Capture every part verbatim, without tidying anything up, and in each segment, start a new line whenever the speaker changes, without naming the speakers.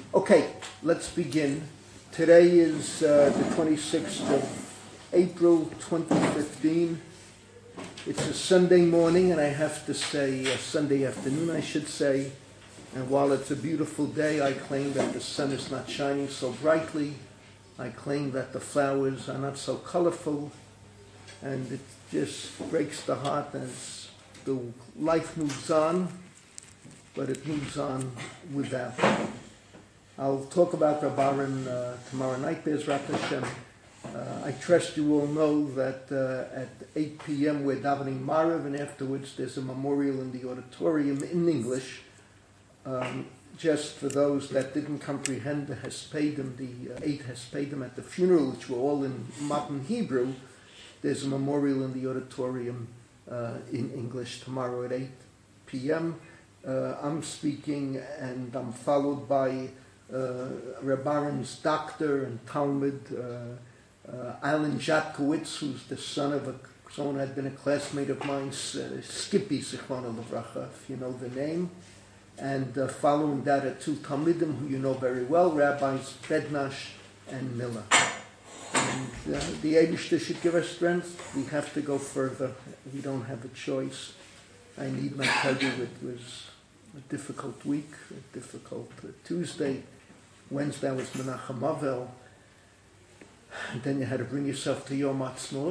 Okay, let's begin. Today is uh, the twenty-sixth of April, twenty fifteen. It's a Sunday morning, and I have to say, a Sunday afternoon, I should say. And while it's a beautiful day, I claim that the sun is not shining so brightly. I claim that the flowers are not so colorful. And it just breaks the heart as the life moves on, but it moves on without. I'll talk about Reb Aaron uh, tomorrow night, Be'ezrat Hashem. Uh, I trust you all know that uh, at eight p.m. we're davening Maariv, and afterwards there's a memorial in the auditorium in English. Um, just for those that didn't comprehend the Hespedim, the uh, eight Hespedim at the funeral, which were all in modern Hebrew, there's a memorial in the auditorium uh, in English tomorrow at eight p.m. Uh, I'm speaking, and I'm followed by uh, Reb Aaron's doctor and Talmud, uh, uh, Alan Jatkowitz, who's the son of a, someone who had been a classmate of mine, uh, Skippy Zichrono Livracha, if you know the name. And uh, following that are two Talmidim who you know very well, Rabbis Bednash and Miller. And uh, the Eibishter should give us strength. We have to go further. We don't have a choice. I need not tell you it was a difficult week, a difficult uh, Tuesday. Wednesday was Menachem Avel. And then you had to bring yourself to Yom Ha'atzmaut.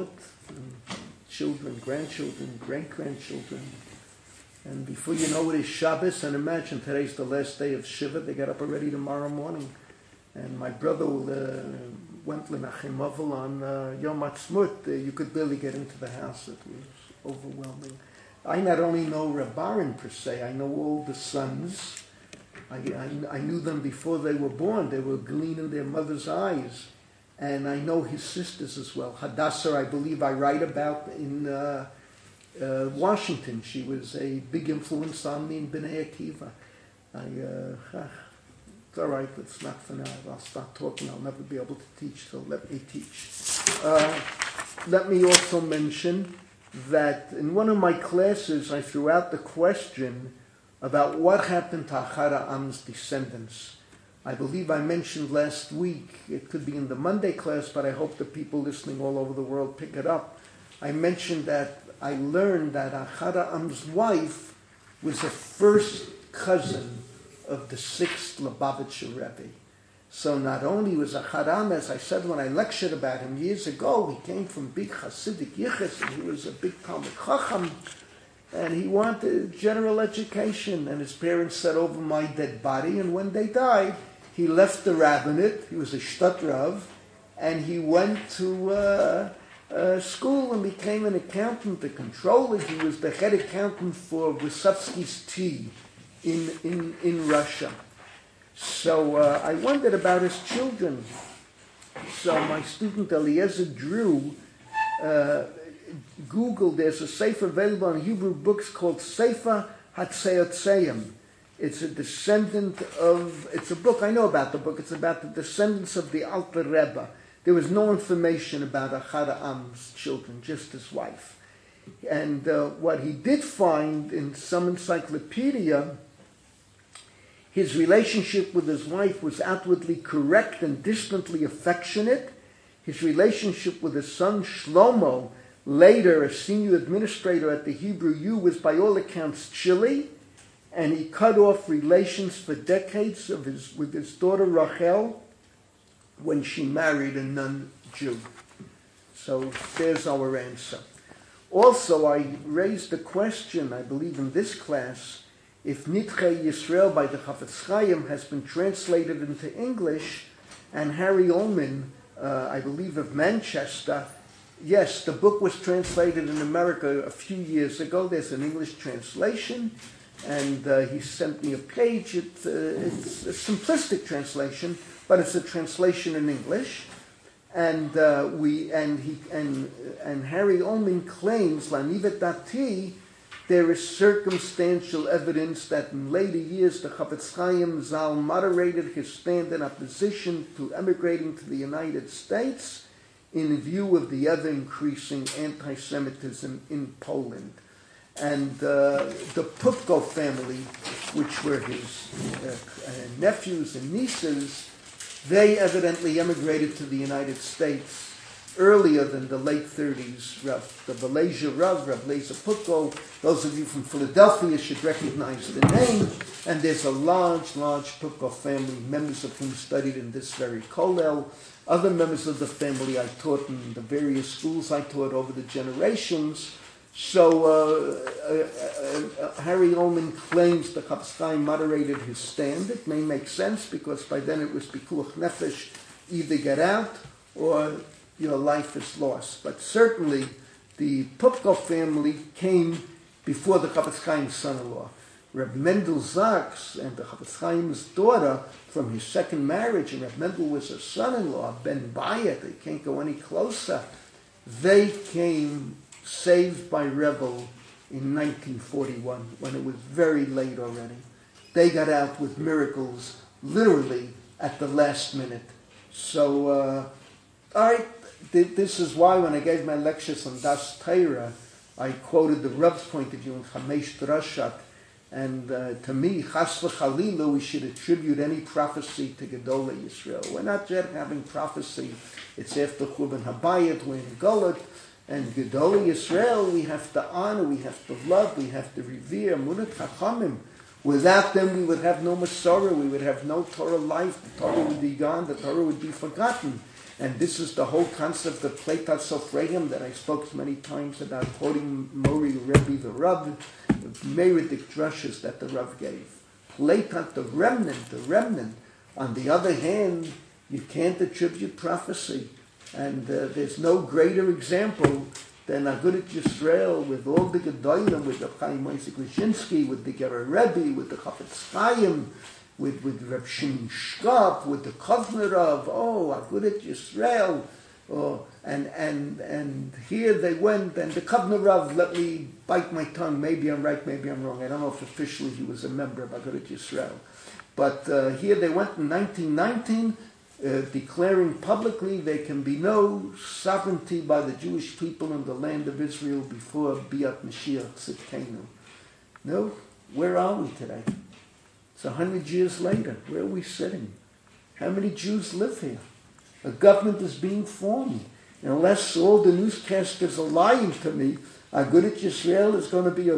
Children, grandchildren, great-grandchildren. And before you know it is Shabbos, and imagine today's the last day of Shiva. They got up already tomorrow morning. And my brother uh, went Menachem Avel on uh, Yom Ha'atzmaut. Uh, you could barely get into the house. It was overwhelming. I not only know Reb Aaron per se, I know all the sons. I, I, I knew them before they were born. They were gleam in their mother's eyes. And I know his sisters as well. Hadassah, I believe I write about in uh, uh, Washington. She was a big influence on me in B'nai Akiva. I, uh, it's all right, it's not for now. I'll start talking. I'll never be able to teach, so let me teach. Uh, let me also mention that in one of my classes, I threw out the question about what happened to Achad Ha'am's descendants. I believe I mentioned last week, it could be in the Monday class, but I hope the people listening all over the world pick it up. I mentioned that I learned that Achad Ha'am's wife was a first cousin of the sixth Lubavitcher Rebbe. So not only was Achad Ha'am, as I said when I lectured about him years ago, he came from big Hasidic Yichus, and he was a big Talmud Chacham, and he wanted general education, and his parents said over my dead body, and when they died, he left the rabbinate, he was a Shtat Rav, and he went to uh, uh, school and became an accountant, a controller. He was the head accountant for Wysocki's tea in, in, in Russia. So uh, I wondered about his children. So my student Eliezer Drew uh, Googled, there's a sefer available in Hebrew books called Sefer HaTzeotzeim. It's a descendant of, it's a book, I know about the book, it's about the descendants of the Alter Rebbe. There was no information about Achad Ha'am's children, just his wife. And uh, what he did find in some encyclopedia, his relationship with his wife was outwardly correct and distantly affectionate. His relationship with his son Shlomo, later a senior administrator at the Hebrew U, was by all accounts chilly, and he cut off relations for decades of his, with his daughter Rachel when she married a non-Jew. So there's our answer. Also, I raised the question, I believe in this class, if Nitchei Yisrael by the Chafetz Chaim has been translated into English, and Harry Ullman, uh, I believe of Manchester, yes, the book was translated in America a few years ago. There's an English translation, and uh, he sent me a page. It, uh, it's a simplistic translation, but it's a translation in English. And uh, we and he and and Harry Ullman claims Lanivet Dati. There is circumstantial evidence that in later years the Chafetz Chaim Zal moderated his stand in opposition to emigrating to the United States in view of the ever increasing anti-Semitism in Poland. And uh, the Pupko family, which were his uh, uh, nephews and nieces, they evidently emigrated to the United States earlier than the late thirties. Rav, the Malaysia Rav, Rav Leza Pupko, those of you from Philadelphia should recognize the name. And there's a large, large Pupko family, members of whom studied in this very kollel. Other members of the family I taught in the various schools I taught over the generations. So uh, uh, uh, Harry Ullman claims the Chafetz Chaim moderated his stand. It may make sense because by then it was Pikuach Nefesh, either get out or your life is lost. But certainly the Pupko family came before the Chafetz Chaim's son-in-law. Reb Mendel Zaks and the Chafetz Chaim's daughter from his second marriage, and Reb Mendel was her son-in-law, Ben Bayat, they can't go any closer. They came saved by Rebel in nineteen forty-one, when it was very late already. They got out with miracles, literally, at the last minute. So, uh, all right, th- this is why when I gave my lectures on Das Torah, I quoted the Reb's point of view in Chamesh Drashat, and uh, to me, Chas v'Chalila, we should attribute any prophecy to Gedolei Yisrael. We're not yet having prophecy. It's after Churban Habayit, we're in Golut. And Gedolei Yisrael, we have to honor, we have to love, we have to revere, Munat Chachamim. Without them, we would have no Masorah, we would have no Torah life, the Torah would be gone, the Torah would be forgotten. And this is the whole concept of Pleitat Sofreim that I spoke many times about, quoting Mori Rebbe the Rav, the Meridic drushes that the Rav gave. Pleitat, the remnant, the remnant. On the other hand, you can't attribute prophecy. And uh, there's no greater example than Agudat Yisrael with all the Gedolim, with the Chaim Moshe Grishinsky, with the Gerer Rebbe, with the Chafetz Chaim, with, with Reb Shimon Shkop, with the Kovner of, oh, Agudat Yisrael. Oh, and, and, and here they went, and the Kovner Rav let me bite my tongue. Maybe I'm right, maybe I'm wrong. I don't know if officially he was a member of Agudat Yisrael. But uh, here they went in nineteen nineteen, Uh, declaring publicly there can be no sovereignty by the Jewish people in the land of Israel before Biat Mashiach Tzidkenu. No, where are we today? It's a hundred years later. Where are we sitting? How many Jews live here? A government is being formed. And unless all the newscasters are lying to me, Agudat Yisrael is going to be a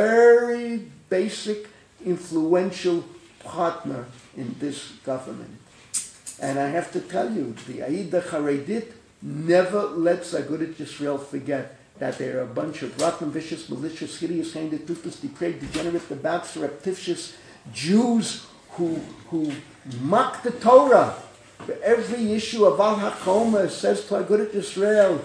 very basic, influential partner in this government. And I have to tell you, the Aida Charedit never lets Agudat Yisrael forget that there are a bunch of rotten, vicious, malicious, hideous, handed, toothless, depraved, degenerate, devout, surreptitious Jews who who mock the Torah. For every issue of Al HaKoma says to Agudat Yisrael,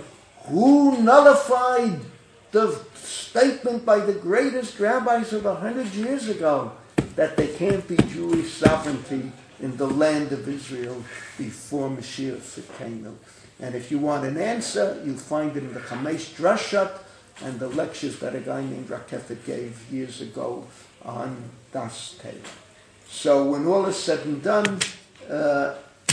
who nullified the statement by the greatest rabbis of a hundred years ago that there can't be Jewish sovereignty in the land of Israel before Mashiach Tzidkenu. And if you want an answer, you'll find it in the Chamesh Drashat and the lectures that a guy named Rakefet gave years ago on Das Torah. So when all is said and done, uh,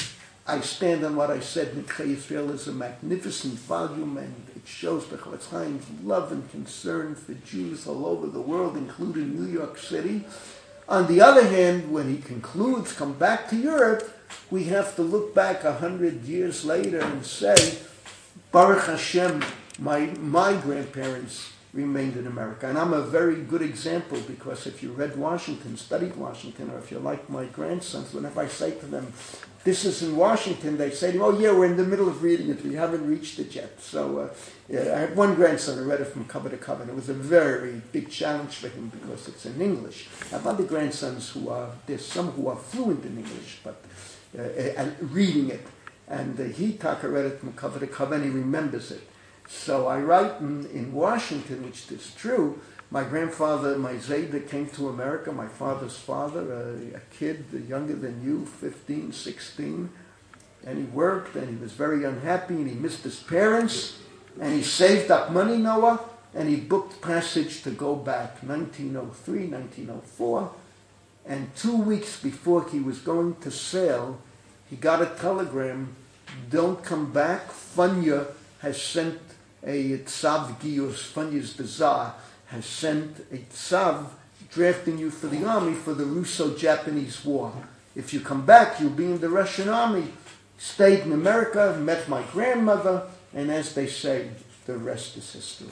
I stand on what I said. Nitzchei Yisrael is a magnificent volume, and it shows the Chafetz Chaim's love and concern for Jews all over the world, including New York City. On the other hand, when he concludes, come back to Europe, we have to look back a hundred years later and say, Baruch Hashem, my, my grandparents remained in America. And I'm a very good example because if you read Washington, studied Washington, or if you're like my grandsons, whenever I say to them, this is in Washington, they say to me, oh yeah, we're in the middle of reading it, we haven't reached it yet. So uh, yeah, I had one grandson who read it from cover to cover, and it was a very big challenge for him because it's in English. I have other grandsons who are, there's some who are fluent in English, but uh, uh, reading it. And uh, he, Taka, read it from cover to cover, and he remembers it. So I write in, in Washington, which is true. My grandfather, my Zayda, came to America, my father's father, a, a kid younger than you, fifteen, sixteen. And he worked, and he was very unhappy, and he missed his parents. And he saved up money, Noah, and he booked passage to go back, nineteen oh three, nineteen oh four. And two weeks before he was going to sail, he got a telegram, don't come back, Funya has sent a Tzav Giyus, Funya's the Tsar, has sent a tsav drafting you for the army for the Russo-Japanese War. If you come back, you'll be in the Russian army. Stayed in America, met my grandmother, and as they say, the rest is history.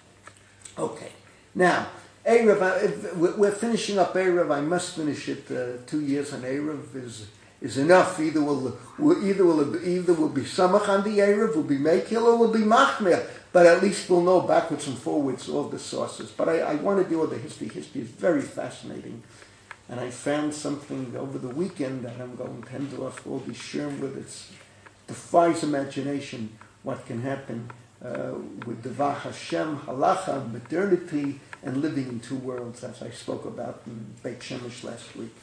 Okay, now, Erev, we're finishing up Erev. I must finish it. Uh, two years on Erev is is enough. Either will either will either will be Samach on the Erev, will be Mekil, or will be Machmir. But at least we'll know backwards and forwards all the sources. But I, I want to deal with the history. History is very fascinating. And I found something over the weekend that I'm going to hand off all these sherm with. It defies imagination what can happen uh, with Devach Hashem, Halacha, modernity, and living in two worlds, as I spoke about in Beit Shemesh last week.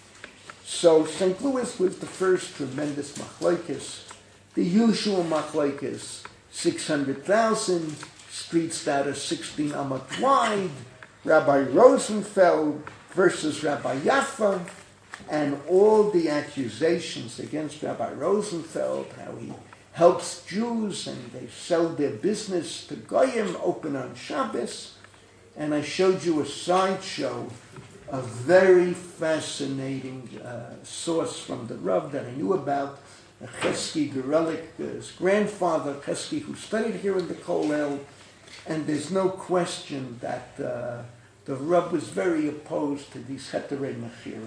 So Saint Louis was the first tremendous machlokes, the usual machlokes, six hundred thousand, streets that are sixteen amat wide, Rabbi Rosenfeld versus Rabbi Yaffa, and all the accusations against Rabbi Rosenfeld, how he helps Jews and they sell their business to Goyim, open on Shabbos. And I showed you a sideshow, a very fascinating uh, source from the Rav that I knew about, Chesky Gorelik's grandfather, Chesky, who studied here in the Kollel. And there's no question that uh, the Rav was very opposed to these heterei mechira.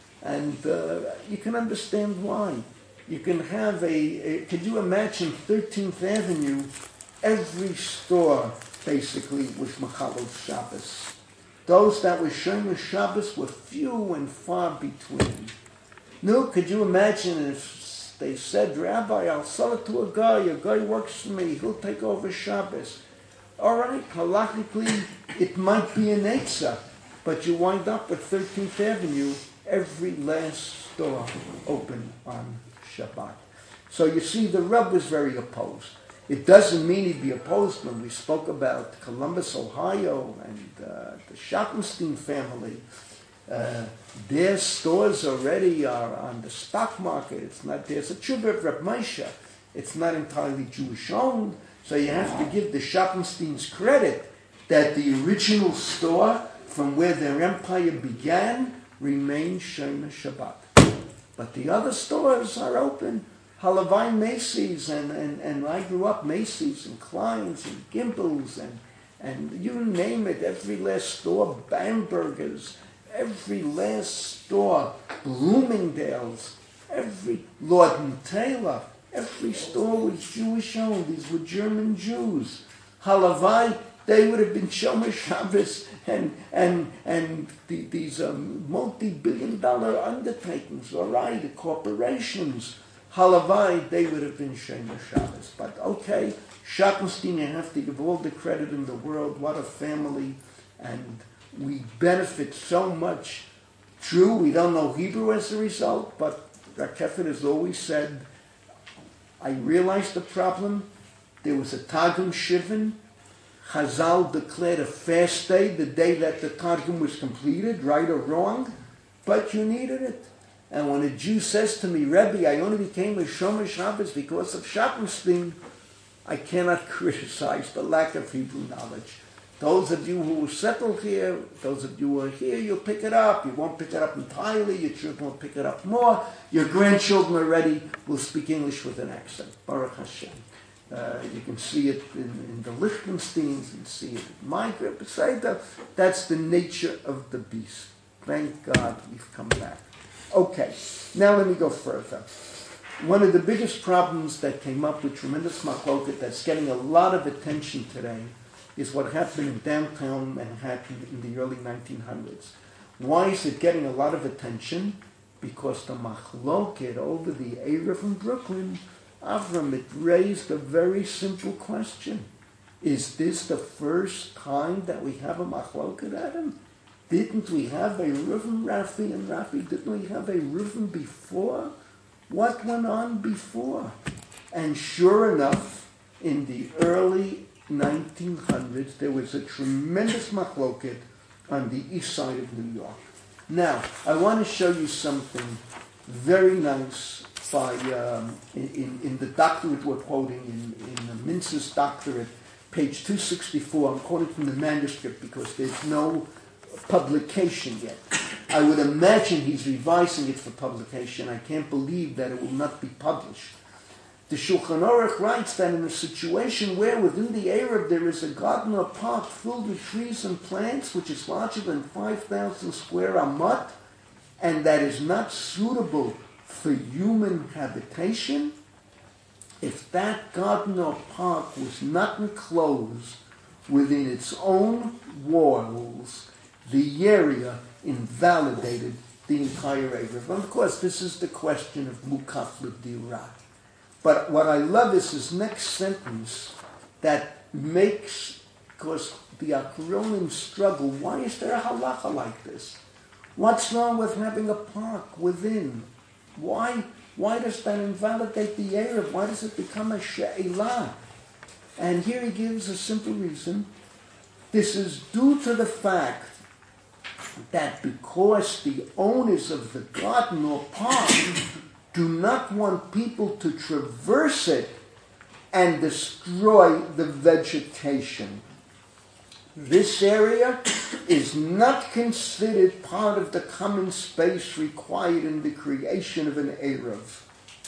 And uh, you can understand why. You can have a, a, could you imagine thirteenth Avenue, every store basically was Mechalel Shabbos. Those that were Shomer Shabbos were few and far between. No, could you imagine if they said, Rabbi, I'll sell it to a guy, a guy works for me, he'll take over Shabbos. All right, halachically, it might be an Eitzah, but you wind up at thirteenth Avenue, every last store open on Shabbat. So you see, the Reb was very opposed. It doesn't mean he'd be opposed when we spoke about Columbus, Ohio, and uh, the Schottenstein family. Uh, their stores already are on the stock market. It's not, there's a Tshuva of Reb Moshe. It's not entirely Jewish owned. So you have to give the Schottensteins credit that the original store from where their empire began remains Shomer Shabbat. But the other stores are open. Halavai Macy's, and, and, and I grew up Macy's and Klein's and Gimbel's and, and you name it, every last store, Bamberger's, every last store, Bloomingdale's, every Lord and Taylor, every store was Jewish owned. These were German Jews. Halavai, they would have been Shomer Shabbos and and and the, these um, multi-billion dollar undertakings, all right, the corporations. Halavai, they would have been Shomer Shabbos. But okay, Schottenstein, you have to give all the credit in the world. What a family. And we benefit so much. True, we don't know Hebrew as a result, but Rakefet has always said, I realized the problem. There was a Targum Shivan. Chazal declared a fast day the day that the Targum was completed, right or wrong, but you needed it. And when a Jew says to me, Rebbe, I only became a Shomer Shabbos because of Schottenstein, I cannot criticize the lack of Hebrew knowledge. Those of you who settled here, those of you who are here, you'll pick it up. You won't pick it up entirely. Your children will pick it up more. Your grandchildren already will speak English with an accent. Baruch Hashem. Uh, you can see it in, in the Liechtensteins and see it in my group. That's the nature of the beast. Thank God we've come back. Okay, now let me go further. One of the biggest problems that came up with tremendous machloket that's getting a lot of attention today is what happened in downtown Manhattan in the early nineteen hundreds. Why is it getting a lot of attention? Because the machloket over the area from Brooklyn, Avram, it raised a very simple question. Is this the first time that we have a machloket, Adam? Didn't we have a Reuven, Rafi, and Rafi? Didn't we have a Reuven before? What went on before? And sure enough, in the early nineteen hundreds, there was a tremendous machloket on the east side of New York. Now, I want to show you something very nice by um, in, in, in the doctorate we're quoting, in, in the Mintz's doctorate, page two sixty-four. I'm quoting from the manuscript because there's no publication yet. I would imagine he's revising it for publication. I can't believe that it will not be published. The Shulchan Aruch writes that in a situation where within the Erev there is a garden or park filled with trees and plants, which is larger than five thousand square amot, and that is not suitable for human habitation, if that garden or park was not enclosed within its own walls, the area invalidated the entire Erev. And of course, this is the question of Mukaf L'Dirah. But what I love is his next sentence that makes, because the Akronim struggle, why is there a halacha like this? What's wrong with having a park within? Why, why does that invalidate the Erev? Why does it become a she'elah? And here he gives a simple reason. This is due to the fact that because the owners of the garden or park do not want people to traverse it and destroy the vegetation. This area is not considered part of the common space required in the creation of an Erev.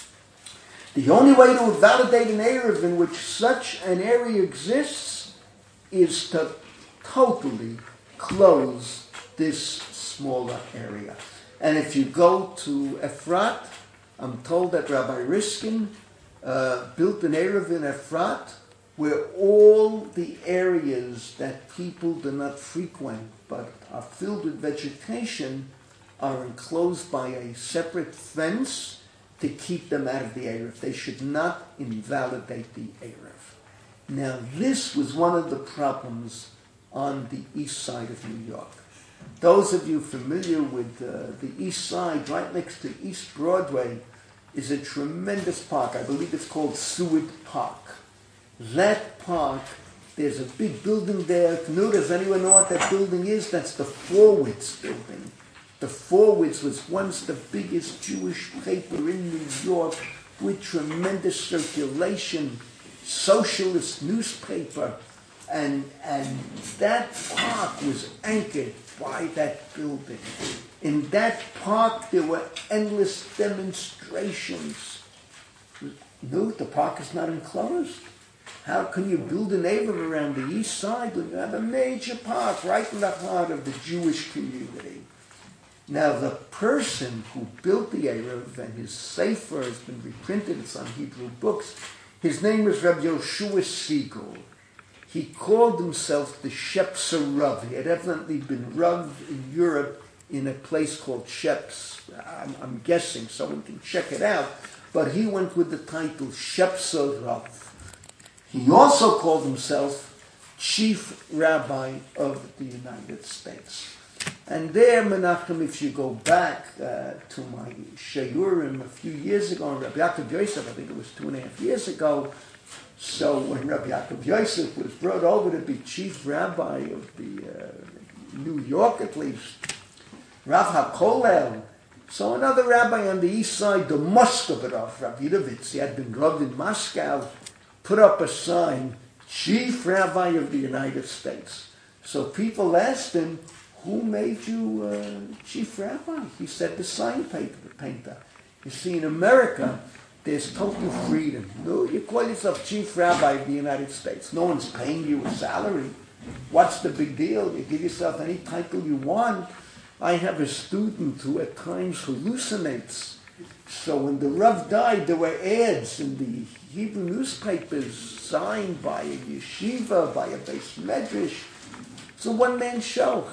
The only way to validate an Erev in which such an area exists is to totally close this smaller area. And if you go to Efrat, I'm told that Rabbi Riskin uh, built an Erev in Efrat where all the areas that people do not frequent but are filled with vegetation are enclosed by a separate fence to keep them out of the Erev. They should not invalidate the Erev. Now, this was one of the problems on the east side of New York. Those of you familiar with uh, the east side, right next to East Broadway, is a tremendous park. I believe it's called Seward Park. That park, there's a big building there. Does anyone know what that building is? That's the Forwards building. The Forwards was once the biggest Jewish paper in New York with tremendous circulation, socialist newspaper. And, and that park was anchored by that building. In that park, there were endless demonstrations. No, the park is not enclosed. How can you build an Erev around the east side when you have a major park right in the heart of the Jewish community? Now, the person who built the Erev, and his Sefer has been reprinted, it's on Hebrew books, his name was Rabbi Yoshua Siegel. He called himself the Shepser Rav. He had evidently been Rav in Europe in a place called Sheps. I'm, I'm guessing, someone can check it out. But he went with the title Shepser Rav. He also called himself Chief Rabbi of the United States. And there, Menachem, if you go back uh, to my Sheyurim a few years ago, Rabbi Yaakov Yosef, I think it was two and a half years ago, so when Rabbi Yaakov Yosef was brought over to be chief rabbi of the uh, New York, at least, Rav HaKolel, so another rabbi on the east side, the Moscow-Rav, Rav Yudovitz, he had been Rav in Moscow, put up a sign, Chief Rabbi of the United States. So people asked him, who made you uh, Chief Rabbi? He said, the sign painter. You see, in America, there's total freedom. No, you call yourself Chief Rabbi of the United States. No one's paying you a salary. What's the big deal? You give yourself any title you want. I have a student who at times hallucinates. So when the Rav died, there were ads in the Hebrew newspapers signed by a yeshiva, by a beis medrash. It's a one-man show.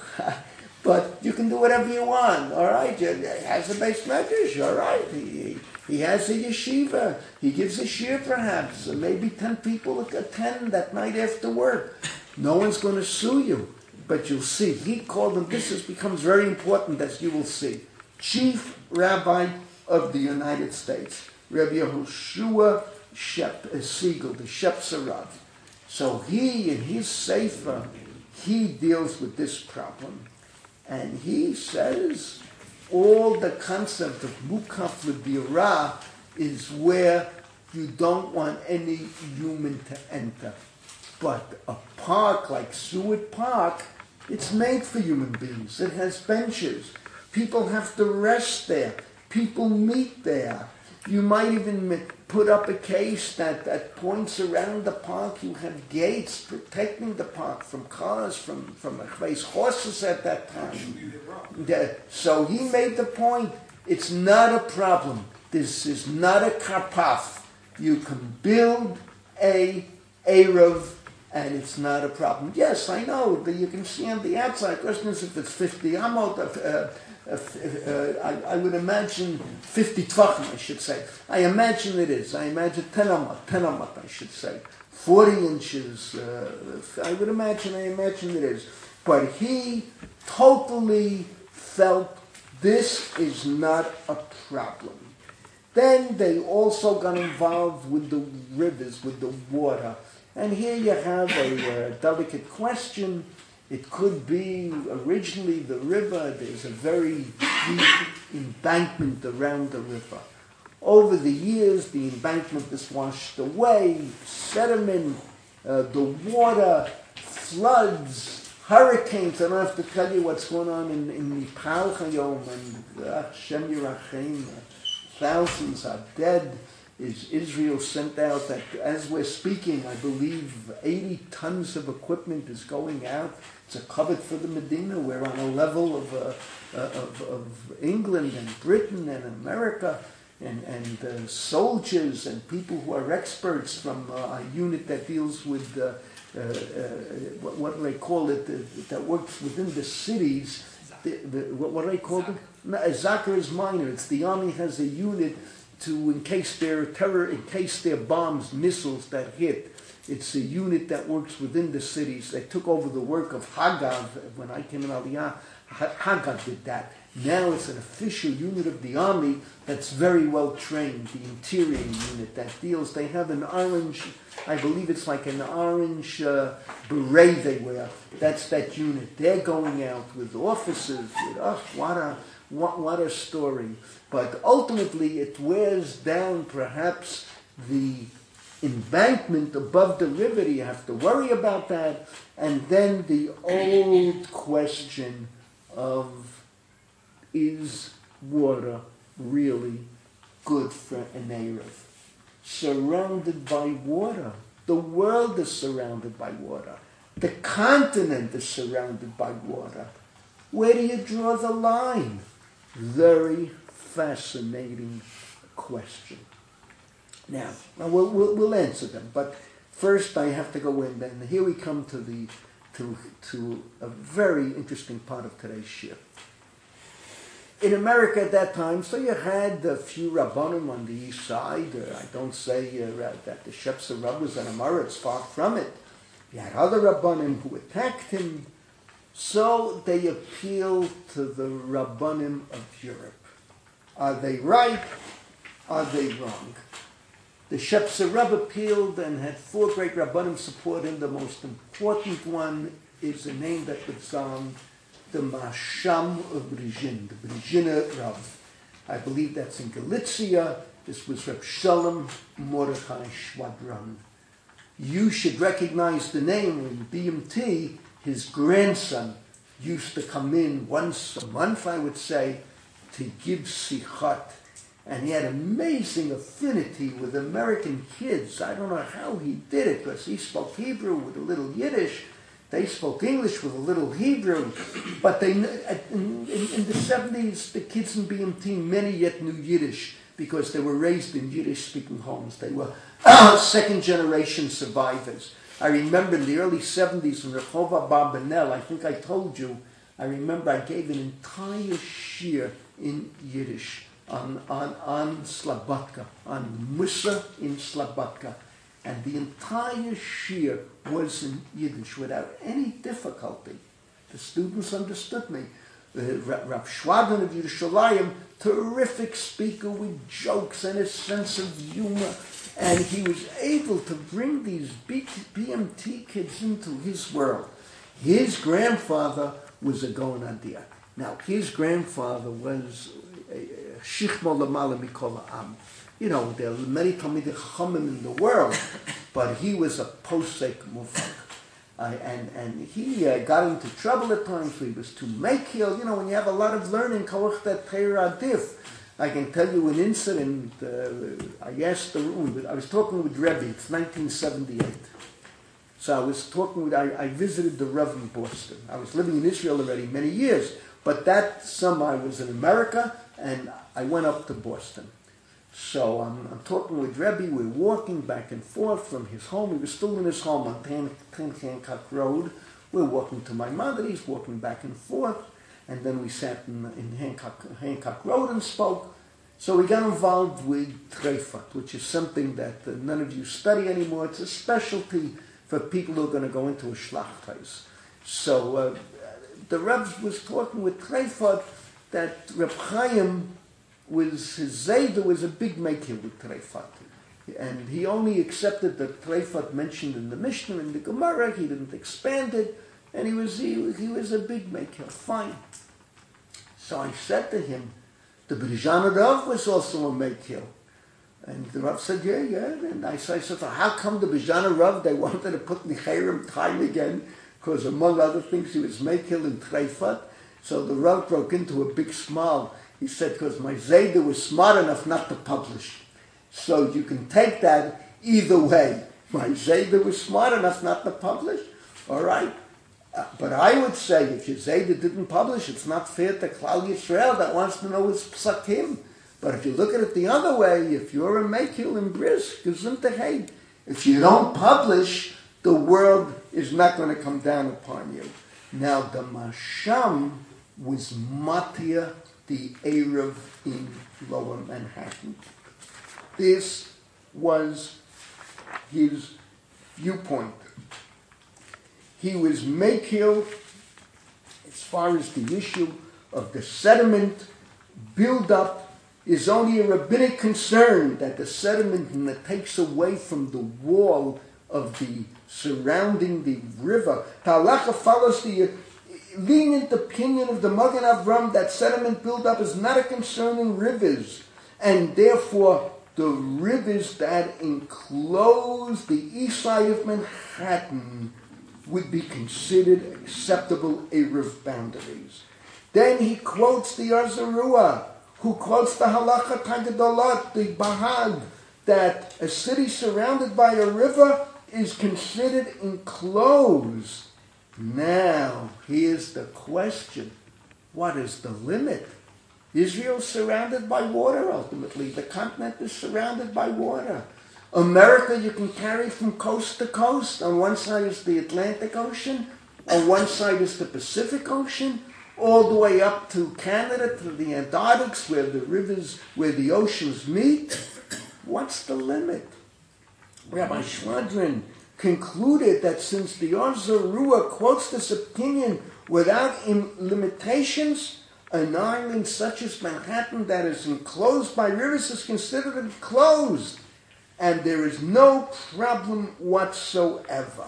But you can do whatever you want, all right? He has a beis medrash, all right? He, he has a yeshiva. He gives a shir, perhaps. Maybe ten people attend that night after work. No one's going to sue you. But you'll see. He called him, this is, becomes very important, as you will see. Chief Rabbi of the United States. Rabbi Yehoshua Shep, uh, Siegel, the Shepser Rav. So he, in his Sefer, he deals with this problem. And he says all the concept of Mukaf L'Dirah is where you don't want any human to enter. But a park like Seward Park, it's made for human beings. It has benches. People have to rest there. People meet there. You might even put up a case that at points around the park you have gates protecting the park from cars, from, from horses at that time. Yeah. So he made the point, it's not a problem. This is not a karpaf. You can build a Erev and it's not a problem. Yes, I know that you can see on the outside. The question is if it's fifty amot, uh, uh, uh, I, I would imagine fifty tvachim, I should say. I imagine it is. I imagine ten amot, ten amot, I should say. forty inches, uh, I would imagine, I imagine it is. But he totally felt this is not a problem. Then they also got involved with the rivers, with the water. And here you have a uh, delicate question. It could be originally the river. There's a very deep embankment around the river. Over the years, the embankment is washed away, sediment, uh, the water, floods, hurricanes. I don't have to tell you what's going on in, in Nepal, Hayom, and uh, Shem Yerachem. Thousands are dead. Is Israel sent out that, as we're speaking, I believe eighty tons of equipment is going out. It's a covet for the Medina. We're on a level of, uh, uh, of, of England and Britain and America and, and uh, soldiers and people who are experts from uh, a unit that deals with, uh, uh, uh, what, what do they call it, uh, that works within the cities. The, the, what, what do they call it? No, Zakar is minor. It's the army has a unit to, in case there are terror, in case there are bombs, missiles that hit. It's a unit that works within the cities. They took over the work of Hagav when I came in Aliyah. Hagav did that. Now it's an official unit of the army that's very well trained, the interior unit that deals. They have an orange, I believe it's like an orange uh, beret they wear. That's that unit. They're going out with officers. With, oh, what a, what, what a story. But ultimately it wears down perhaps the embankment above the river. You have to worry about that. And then the old question of, is water really good for an Erev? Surrounded by water. The world is surrounded by water. The continent is surrounded by water. Where do you draw the line? Very fascinating question. Now, now we'll, we'll, we'll answer them, but first I have to go in, and here we come to the to to a very interesting part of today's shir. In America at that time, so you had a few Rabbanim on the east side. Uh, I don't say uh, that the Shepsa Rab was an Amaretz, far from it. You had other Rabbanim who attacked him. So they appealed to the Rabbanim of Europe. Are they right? Are they wrong? The Shepsa Rab appealed and had four great Rabbanim support him. The most important one is a name that was on the Masham of Brizhin, the Brizhiner Rav. I believe that's in Galicia. This was Reb Shalom Mordechai Shvadran. You should recognize the name in B M T. His grandson used to come in once a month, I would say, to give sichat. And he had amazing affinity with American kids. I don't know how he did it, because he spoke Hebrew with a little Yiddish. They spoke English with a little Hebrew. But they, in, in, in the seventies, the kids in B M T, many yet knew Yiddish, because they were raised in Yiddish-speaking homes. They were second-generation survivors. I remember in the early seventies when Rehova Barbanel, I think I told you, I remember I gave an entire shir in Yiddish on, on, on Slobodka, on Musa in Slobodka. And the entire shir was in Yiddish without any difficulty. The students understood me. Uh, Rav Shvadran of Yerushalayim, terrific speaker with jokes and a sense of humor. And he was able to bring these B M T kids into his world. His grandfather was a Gaon Adia. Now, his grandfather was Shichmo Lamala Mikol Am. You know, there are many Talmidei Chachamim in the world, but he was a posek mufak. Uh, and, and he uh, got into trouble at times. He was too makil. You know, when you have a lot of learning, kawach that adif. I can tell you an incident. Uh, I asked the I was talking with Rebbe. It's nineteen seventy-eight. So I was talking with. I, I visited the Rav in Boston. I was living in Israel already many years, but that summer I was in America, and I went up to Boston. So I'm, I'm talking with Rebbe. We're walking back and forth from his home. He was still in his home on Tan, Tan Hancock Road. We're walking to my mother. He's walking back and forth. And then we sat in, in Hancock, Hancock Road and spoke. So we got involved with Treifat, which is something that uh, none of you study anymore. It's a specialty for people who are going to go into a shlachtais. So uh, the Rebbe was talking with Treifat that Reb Chaim was, his Zayda was a big makir with Treifat. And he only accepted that Treifat mentioned in the Mishnah, in the Gemara. He didn't expand it. And he was he, he was a big maker. Fine. So I said to him, the Brizhana Rav was also a maker. And the Rav said, yeah, yeah. And I, so I said, how come the Brizhana Rav, they wanted to put Nichayrim time again? Because among other things, he was maker in Treifat. So the Rav broke into a big smile. He said, because my Zayda was smart enough not to publish. So you can take that either way. My Zayda was smart enough not to publish. All right. Uh, but I would say, if your Zayda didn't publish, it's not fair to Klal Yisrael that wants to know his psakim. But if you look at it the other way, if you're a Mekil in Brisk, if you don't publish, the world is not going to come down upon you. Now, the Masham was Matia, the Erev in Lower Manhattan. This was his viewpoint. He was Mekil as far as the issue of the sediment build-up is only a rabbinic concern, that the sediment that takes away from the wall of the surrounding the river. Halacha follows the lenient opinion of the Magen Avram that sediment build-up is not a concern in rivers, and therefore the rivers that enclose the east side of Manhattan would be considered acceptable Erev boundaries. Then he quotes the Arzarua, who quotes the Halacha Tagadolot, the Bahag, that a city surrounded by a river is considered enclosed. Now, here's the question. What is the limit? Israel is surrounded by water, ultimately. The continent is surrounded by water. America, you can carry from coast to coast. On one side is the Atlantic Ocean. On one side is the Pacific Ocean. All the way up to Canada, to the Antarctics, where the rivers, where the oceans meet. What's the limit? Rabbi Schwadron concluded that since the Or Zarua quotes this opinion without im- limitations, an island such as Manhattan that is enclosed by rivers is considered enclosed, and there is no problem whatsoever.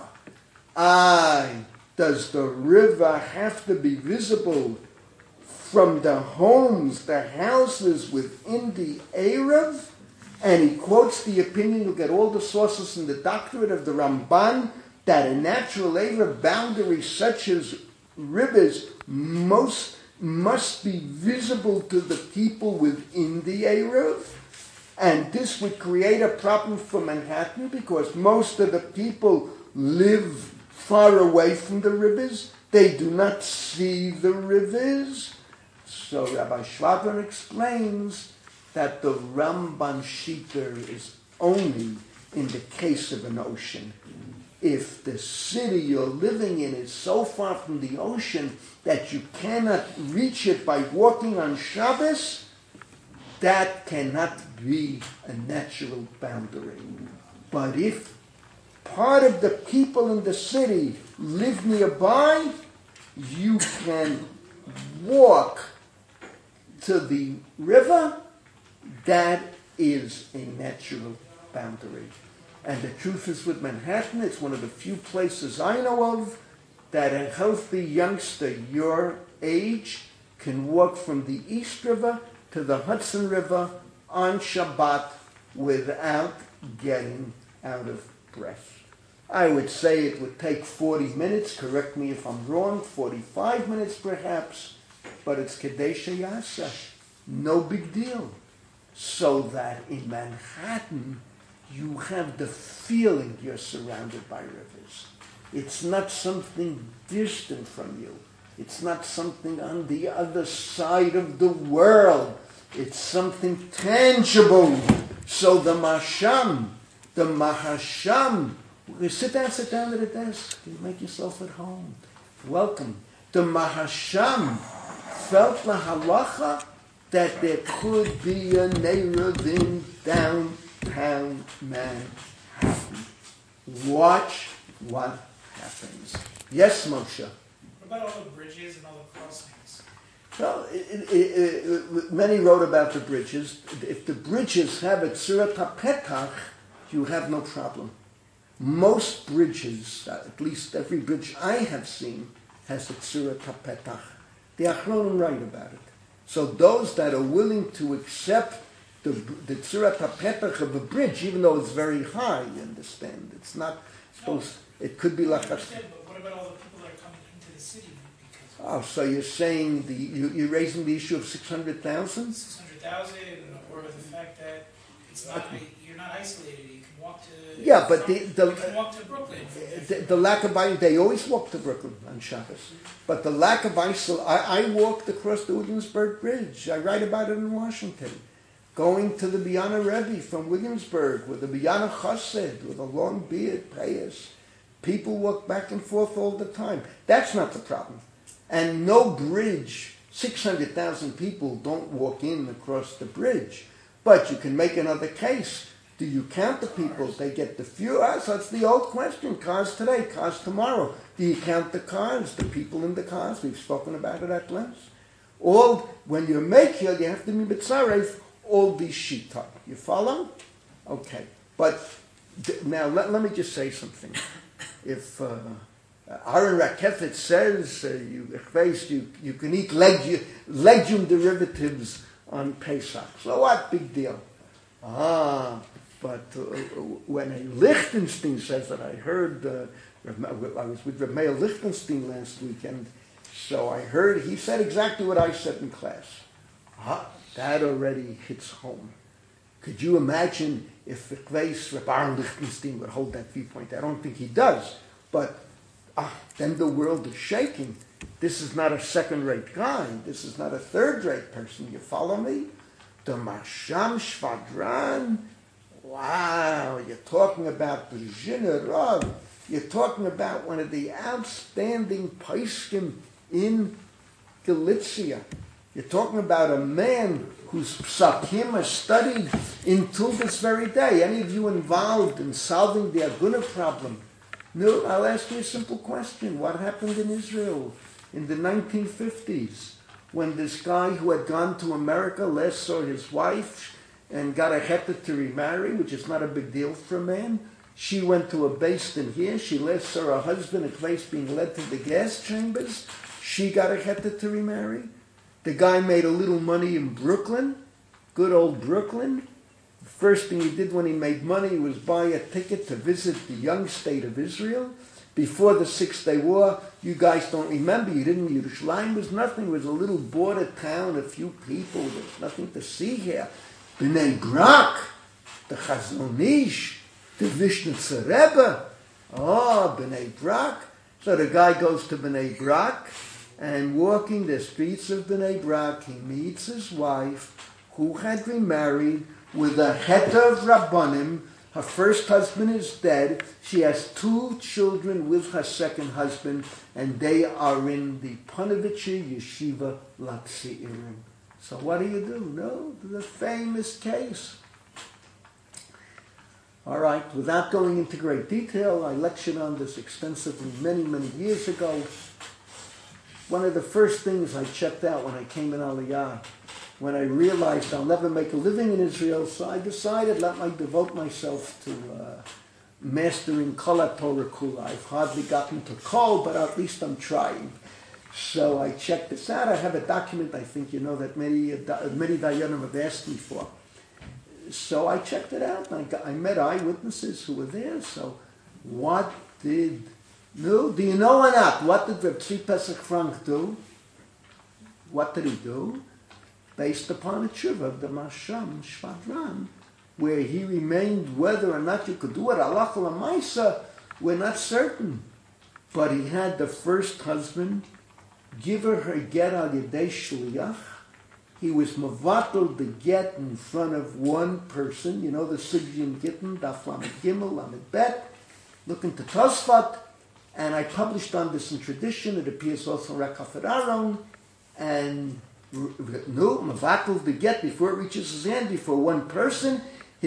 Aye, does the river have to be visible from the homes, the houses within the Erev? And he quotes the opinion, you'll get all the sources in the doctrine of the Ramban, that a natural Erev boundary such as rivers most must be visible to the people within the Erev. And this would create a problem for Manhattan because most of the people live far away from the rivers. They do not see the rivers. So Rabbi Schwadron explains that the Ramban Shiter is only in the case of an ocean. If the city you're living in is so far from the ocean that you cannot reach it by walking on Shabbos, that cannot be a natural boundary. But if part of the people in the city live nearby, you can walk to the river. That is a natural boundary. And the truth is, with Manhattan, it's one of the few places I know of that a healthy youngster your age can walk from the East River to the Hudson River on Shabbat without getting out of breath. I would say it would take forty minutes, correct me if I'm wrong, forty-five minutes perhaps, but it's Kadesh Yasa. No big deal. So that in Manhattan, you have the feeling you're surrounded by rivers. It's not something distant from you. It's not something on the other side of the world. It's something tangible. So the Masham, the Mahasham, you sit down, sit down at a desk. You make yourself at home. Welcome. The Mahasham felt the halacha that there could be a Neirev in downtown Manhattan. Watch what happens. Yes, Moshe.
What about all the bridges and all the crossings?
Well, it, it, it, many wrote about the bridges. If the bridges have a tzurat hapetach, you have no problem. Most bridges, at least every bridge I have seen, has a tzurat hapetach. The Achronim write about it. So those that are willing to accept the, the tzurat hapetach of a bridge, even though it's very high, you understand, it's not supposed. No, it could be like a.
But what about all the people that are coming into the city? Because
oh, so you're saying the you, you're raising the issue of six hundred thousand?
Six hundred thousand, or the fact that it's not you're not isolated. You can walk to.
Yeah, but the, the
you can walk to Brooklyn.
The, the lack of isolation, they always walk to Brooklyn on Shabbos. But the lack of isolation, I, I walked across the Williamsburg Bridge. I write about it in Washington. Going to the Biyana Rebbe from Williamsburg with a Biyana Chassid, with a long beard, payas. People walk back and forth all the time. That's not the problem. And no bridge, six hundred thousand people don't walk in across the bridge. But you can make another case. Do you count the people? They get the few. Ah, so it's the old question. Cars today, cars tomorrow. Do you count the cars, the people in the cars? We've spoken about it at length. All, when you make here, you have to be mitzaref, all be shita. You follow? Okay. But th- now let, let me just say something. If uh, Aaron Rakefet says uh, you, you you can eat legume, legume derivatives on Pesach, so what? Big deal. Ah, but uh, when a Lichtenstein says that, I heard, uh, I was with Rav Meir Lichtenstein last weekend, so I heard, he said exactly what I said in class. Ah, that already hits home. Could you imagine if Rav Aaron Lichtenstein would hold that viewpoint? I don't think he does, but ah, then the world is shaking. This is not a second-rate guy. This is not a third-rate person. You follow me? The Masham Shvadran. Wow, you're talking about B'zhina Rav. You're talking about one of the outstanding poskim in Galicia. You're talking about a man whose psakim are studied until this very day. Any of you involved in solving the Aguna problem? No, I'll ask you a simple question. What happened in Israel in the nineteen fifties when this guy who had gone to America last saw his wife and got a heter to remarry, which is not a big deal for a man? She went to a base in here. She last saw her husband at place being led to the gas chambers. She got a heter to remarry. The guy made a little money in Brooklyn, good old Brooklyn. The first thing he did when he made money was buy a ticket to visit the young state of Israel. Before the Six-Day War, you guys don't remember, you didn't, Yerushalayim was nothing. It was a little border town, a few people. There's nothing to see here. Bnei Brak, the Chazon Ish, the Vishnitzer Rebbe. Oh, Bnei Brak. So the guy goes to Bnei Brak, and walking the streets of Bnei Brak, he meets his wife, who had remarried with a heter of Rabbanim. Her first husband is dead. She has two children with her second husband, and they are in the Panovitcher Yeshiva Latzeirim. So what do you do? No, the famous case. All right, without going into great detail, I lectured on this extensively many, many years ago. One of the first things I checked out when I came in Aliyah, when I realized I'll never make a living in Israel, so I decided let me devote myself to uh, mastering Kol HaTorah Kula. I've hardly gotten to Kol, but at least I'm trying. So I checked this out. I have a document I think you know that many, uh, many Dayanim have asked me for. so I checked it out, and I, got, I met eyewitnesses who were there. So what did, no, do you know or not, what did Reb Tzvi Pesach Frank do? What did he do? Based upon a tshuva of the Masham Shvadran, where he remained, whether or not you could do it, halacha l'maisa, we're not certain. But he had the first husband give her her get al yedei shliach. He was mevatel the get in front of one person. You know the Sigyon Gittin, Daf Lamed Gimel, Lamed Bet. Look into Tosfot, and I published on this in tradition. It appears also in Rekafet Aron, and no mevatel the get before it reaches his hand, before one person.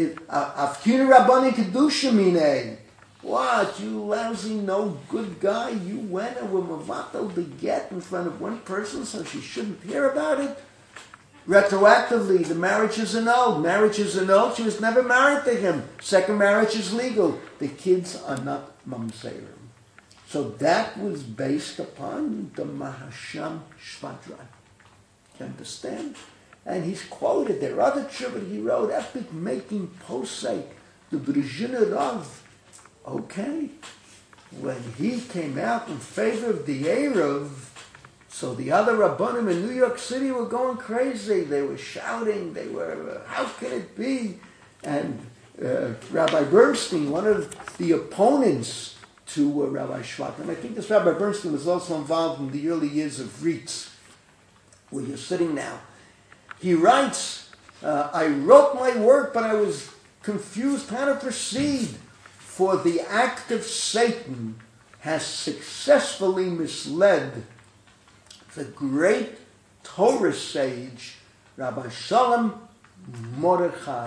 Afkinu Rabbani Kedusha Minei. What, you lousy, no good guy? You went and were mevatel the get in front of one person, so she shouldn't hear about it. Retroactively, the marriage is annulled. Marriage is annulled. She was never married to him. Second marriage is legal. The kids are not mamzerim. So that was based upon the Mahasham Shvadran. You understand? And he's quoted there. Other tribute he wrote, epic making posek, the Brezhina Rav. Okay. When he came out in favor of the Erev, so the other Rabbanim in New York City were going crazy. They were shouting. They were, uh, how can it be? And uh, Rabbi Bernstein, one of the opponents to uh, Rabbi Shvadran, I think this Rabbi Bernstein was also involved in the early years of REITs, where you're sitting now. He writes, uh, I wrote my work, but I was confused how to proceed, for the act of Satan has successfully misled the great Torah sage, Rabbi Shalom Mordechai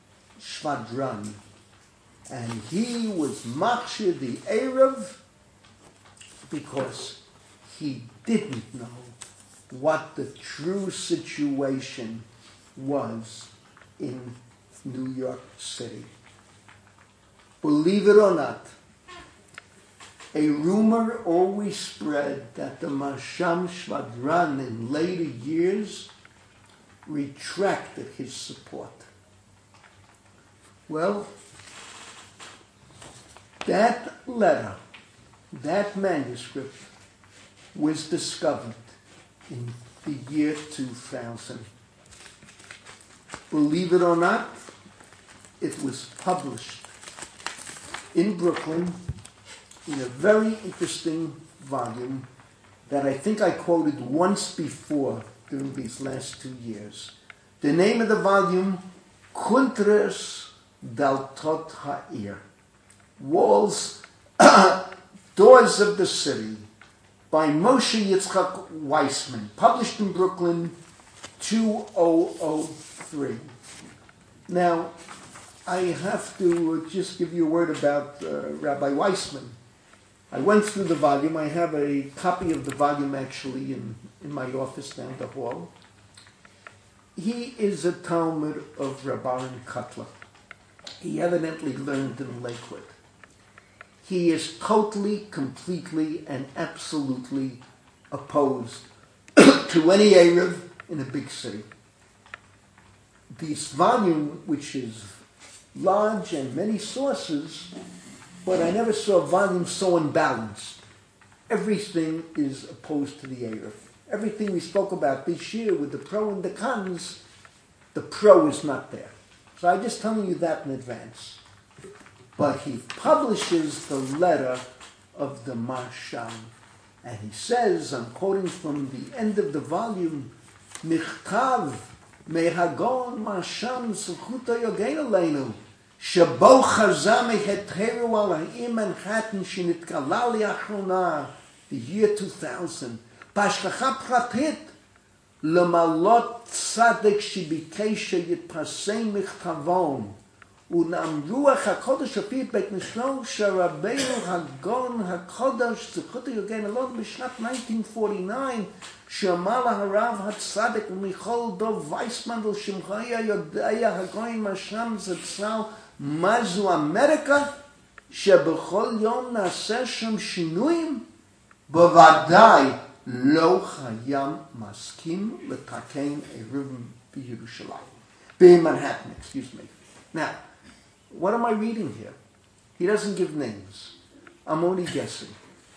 Shvadran. And he was Machshir the Erev because he didn't know what the true situation was in New York City. Believe it or not, a rumor always spread that the Masham Shvadran in later years retracted his support. Well, that letter, that manuscript, was discovered in the year two thousand. Believe it or not, it was published in Brooklyn in a very interesting volume that I think I quoted once before during these last two years. The name of the volume, Kuntres Daltot Ha'ir, Walls, Doors of the City, by Moshe Yitzchak Weissman, published in Brooklyn, two thousand three. Now, I have to just give you a word about uh, Rabbi Weissman. I went through the volume. I have a copy of the volume actually in, in my office down the hall. He is a Talmud of Rabbanan Kotler. He evidently learned in Lakewood. He is totally, completely, and absolutely opposed to any Erev in a big city. This volume, which is large and many sources, but I never saw a volume so unbalanced. Everything is opposed to the Erev. Everything we spoke about this year with the pro and the cons, the pro is not there. So I'm just telling you that in advance. But he publishes the letter of the Masham. And he says, I'm quoting from the end of the volume, Michtav mehagon Masham Suchuto Yogein Aleinu, Shabo Chazame Heteru al Ha'im Manhattan Shinitkalal Yachrona, the year two thousand, Pashkacha Pratit, Lemalot Tzadek Shibikesha Yitpasei Michtavon, Unam Ruach HaKodesh Apit Beit Mishlo Sharabeinu Hagon HaKodesh Zuchuto Yogein Alon B'Shnat nineteen forty-nine, Shamala Harav HaTzadek Michol Dov Weissman Del Shimchaya Yodeya Hagoin Masham Zetzal Mazu America Shebechol Yom Naseh Sham Shinuyim B'Vadai Lo Chayam Maskim L'Takein Eruvim B'Yerushalayim B'Manhattan, excuse me. Now, what am I reading here? He doesn't give names. I'm only guessing.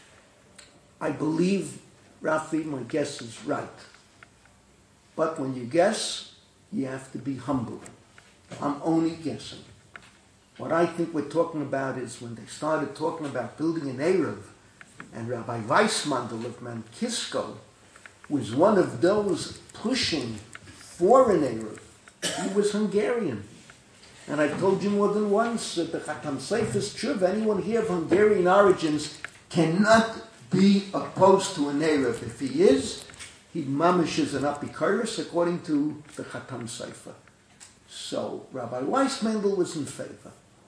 I believe, Rafi, my guess is right. But when you guess, you have to be humble. I'm only guessing. What I think we're talking about is when they started talking about building an Erev, and Rabbi Weissmandel of Mankisko was one of those pushing for an Erev. He was Hungarian. And I've told you more than once that the Chatam Sofer is true. Anyone here of Hungarian origins cannot be opposed to an Erev. If he is, he mamish is an apikoros according to the Chatam Sofer. So Rabbi Weissmandel was in favor.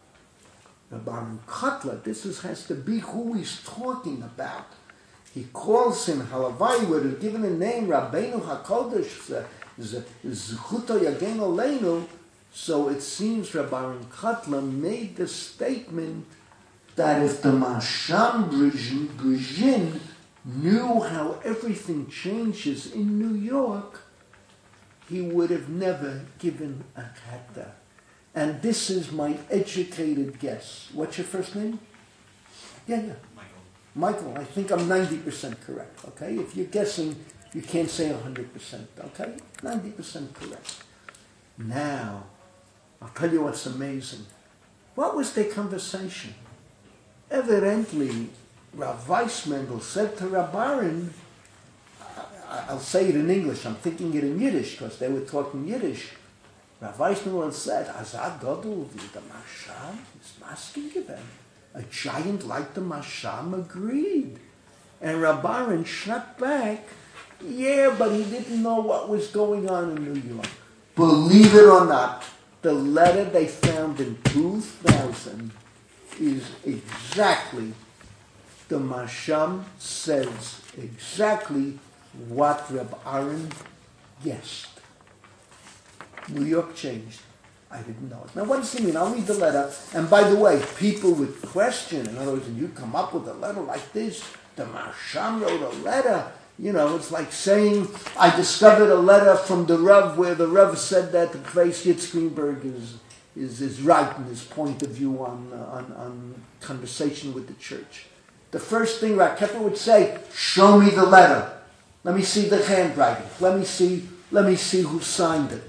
Rabbi Aaron Kotler, this is, has to be who he's talking about. He calls him Halavai, would have given a name, Rabbeinu HaKodesh, Zuchuto Yagen Aleinu. So it seems Rabbi Aaron Kotler made the statement that if the Masham Brzezinski knew how everything changes in New York, he would have never given a kata. And this is my educated guess. What's your first name? Yeah, yeah.
Michael.
Michael, I think I'm ninety percent correct, okay? If you're guessing, you can't say one hundred percent, okay? ninety percent correct. Now, I'll tell you what's amazing. What was their conversation? Evidently, Rav Weissmandel said to Rav Aaron, I'll say it in English, I'm thinking it in Yiddish, because they were talking Yiddish. Rav Weissmandel said, Azad Godel wie the Masham is masking them. A giant like the Masham agreed. And Rav Aaron shot back, yeah, but he didn't know what was going on in New York. Believe it or not, the letter they found in two thousand is exactly, the Masham says exactly what Reb Aaron guessed. New York changed. I didn't know it. Now, what does he mean? I'll read the letter. And by the way, people would question, in other words, when you come up with a letter like this, the Masham wrote a letter. You know, it's like saying, I discovered a letter from the Rav where the Rav said that the Kreis Yitz Greenberg is, is, is right in his point of view on, uh, on, on conversation with the church. The first thing Rav Kepler would say, show me the letter. Let me see the handwriting. Let me see, let me see who signed it.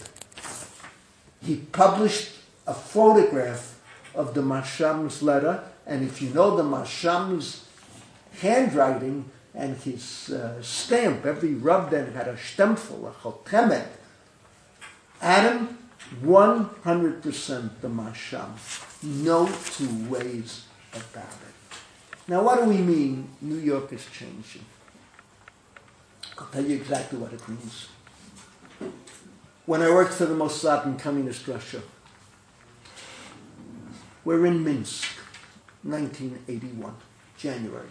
He published a photograph of the Masham's letter, and if you know the Masham's handwriting and his uh, stamp, every Rav then had a stempel, a chotemet. Adam, one hundred percent the Masham. No two ways about it. Now, what do we mean New York is changing? I'll tell you exactly what it means. When I worked for the Mossad in communist Russia, we're in Minsk, nineteen eighty-one, January.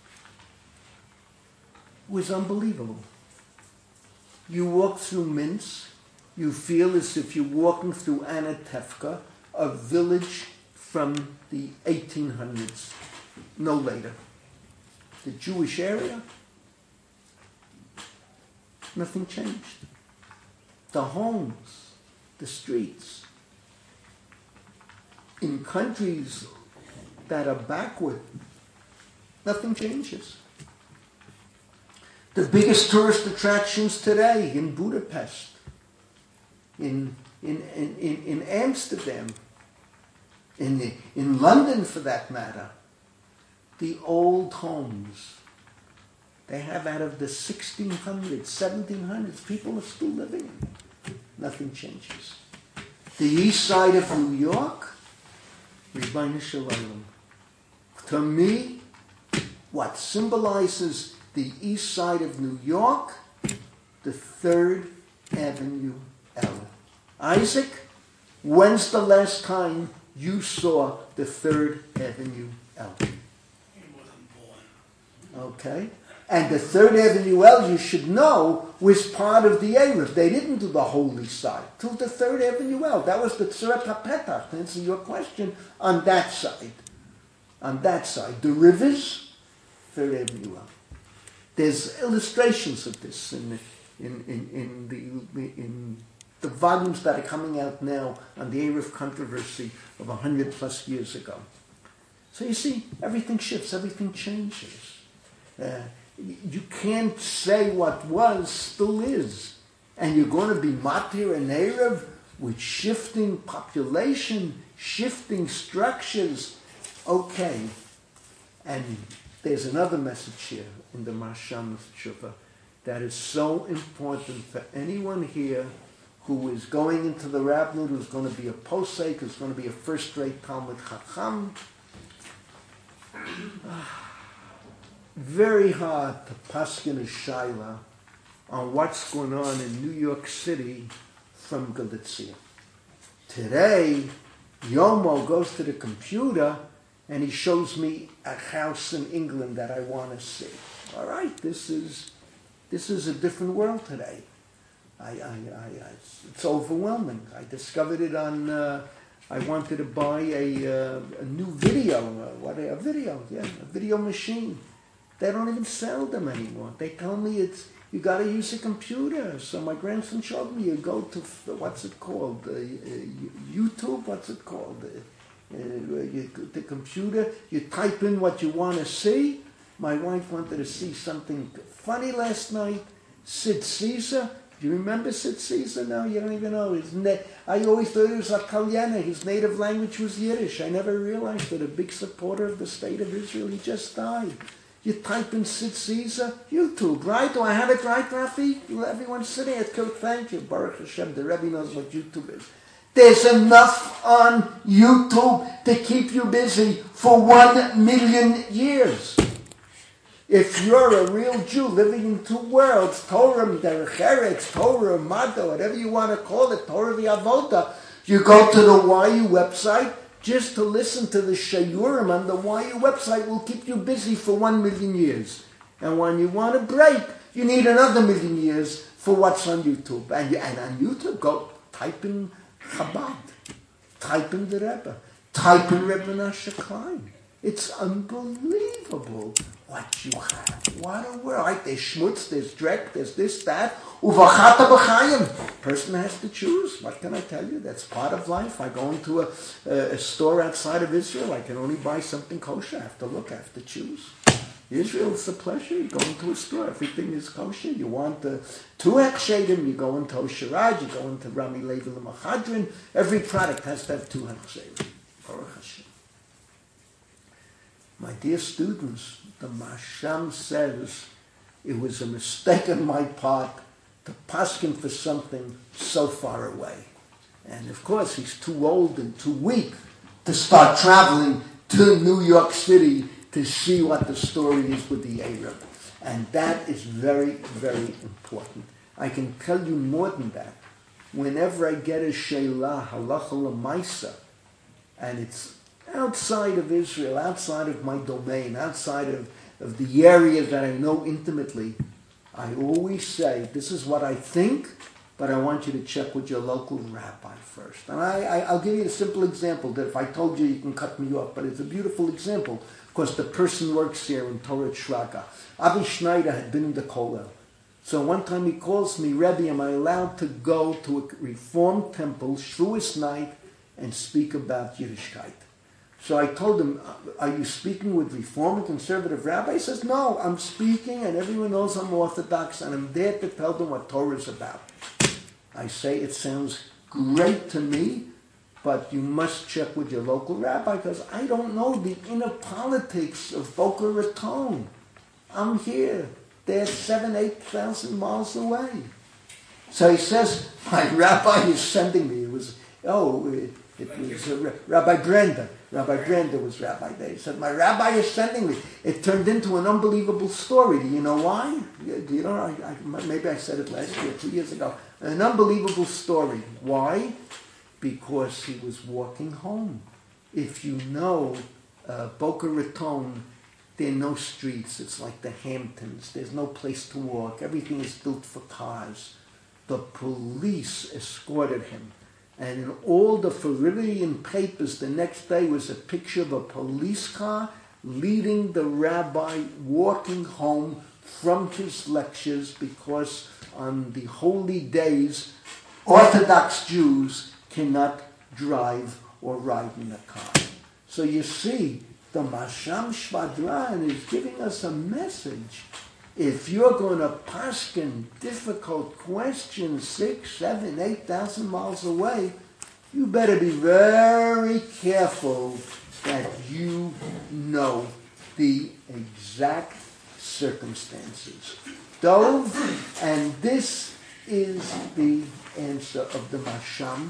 It was unbelievable. You walk through Minsk, you feel as if you're walking through Anatevka, a village from the eighteen hundreds, no later. The Jewish area, nothing changed. The homes, the streets. In countries that are backward, nothing changes. The biggest tourist attractions today in Budapest, in, in, in, in, in Amsterdam, in, in London for that matter, the old homes. They have out of the sixteen hundreds, seventeen hundreds, people are still living in them. Nothing changes. The east side of New York, Ribbono Shel Olam. To me, what symbolizes the east side of New York, the Third Avenue L. Isaac, when's the last time you saw the Third Avenue L?
He wasn't born.
Okay. And the Third Avenue L, you should know, was part of the Erev. They didn't do the holy side. To the Third Avenue L. That was the Tzeret HaPetach, to answer your question, on that side. On that side. The rivers, Third Avenue L. There's illustrations of this in in in, in the in the volumes that are coming out now on the Erev controversy of a hundred plus years ago. So you see, everything shifts, everything changes. Uh, you can't say what was still is. And you're going to be matir and Erev with shifting population, shifting structures. Okay. And there's another message here in the Marsham's Tshuva that is so important for anyone here who is going into the rabbinate, who's going to be a posek, who's going to be a first-rate Talmud Chacham. Very hard to paskin a shaila on what's going on in New York City from Galicia. Today, Yomo goes to the computer and he shows me a house in England that I want to see. All right, this is this is a different world today. I, I, I, I it's overwhelming. I discovered it on. Uh, I wanted to buy a uh, a new video. Uh, what a, a video? Yeah, a video machine. They don't even sell them anymore. They tell me it's you got to use a computer. So my grandson showed me. You go to what's it called? Uh, uh, YouTube. What's it called? Uh, Uh, you, the computer, you type in what you want to see. My wife wanted to see something funny last night. Sid Caesar. Do you remember Sid Caesar? No, you don't even know. His na- I always thought he was a Kalyana. His native language was Yiddish. I never realized that a big supporter of the state of Israel. He just died. You type in Sid Caesar, YouTube, right? Do I have it right, Rafi? Everyone's sitting at Kurt. Thank you. Baruch Hashem. The Rebbe knows what YouTube is. There's enough on YouTube to keep you busy for one million years. If you're a real Jew living in two worlds, Torah, Derech Eretz, Torah, Mado, whatever you want to call it, Torah v'Avoda, you go to the Y U website just to listen to the Shayurim on the Y U website will keep you busy for one million years. And when you want a break, you need another million years for what's on YouTube. And, you, and on YouTube, go type in Chabad. Type in the Rebbe. Type in Rebbe Menashe Klein. It's unbelievable what you have. What a world. Right? There's schmutz, there's dreck, there's this, that. Uvachata b'chayim. Person has to choose. What can I tell you? That's part of life. I go into a, a, a store outside of Israel. I can only buy something kosher. I have to look. I have to choose. Israel, it's a pleasure. You go into a store, everything is kosher. You want the two hechshedim, you go into Osherad, you go into Rami Levi L'Machadrin. Every product has to have two hechshedim. Baruch Hashem. My dear students, the Masham says it was a mistake on my part to paskin for something so far away. And of course, he's too old and too weak to start traveling to New York City to see what the story is with the Arab. And that is very, very important. I can tell you more than that. Whenever I get a Sheila, halacha l'maisa, and it's outside of Israel, outside of my domain, outside of, of the area that I know intimately, I always say, this is what I think, but I want you to check with your local rabbi first. And I, I, I'll give you a simple example that if I told you, you can cut me off, but it's a beautiful example. Of course, the person works here in Torah Shraga. Avi Schneider had been in the Kollel. So one time he calls me, Rebbe, am I allowed to go to a Reformed temple, Shavuos night, and speak about Yiddishkeit? So I told him, are you speaking with Reformed and conservative rabbi? He says, no, I'm speaking, and everyone knows I'm Orthodox, and I'm there to tell them what Torah is about. I say, it sounds great to me, but you must check with your local rabbi because I don't know the inner politics of Boca Raton. I'm here. They're seven, eight thousand miles away. So he says, my rabbi is sending me. It was, oh, it, it was uh, Rabbi Brenda. Rabbi Brenda was rabbi there. He said, my rabbi is sending me. It turned into an unbelievable story. Do you know why? Do you know? I, I, maybe I said it last year, two years ago. An unbelievable story. Why? Because he was walking home. If you know uh, Boca Raton, there are no streets. It's like the Hamptons. There's no place to walk. Everything is built for cars. The police escorted him. And in all the Floridian papers the next day was a picture of a police car leading the rabbi walking home from his lectures because on the holy days Orthodox Jews cannot drive or ride in a car. So you see, the Masham Shvadran is giving us a message. If you're going to paskin difficult questions six, seven, eight thousand miles away, you better be very careful that you know the exact circumstances. Dov, and this is the answer of the Masham,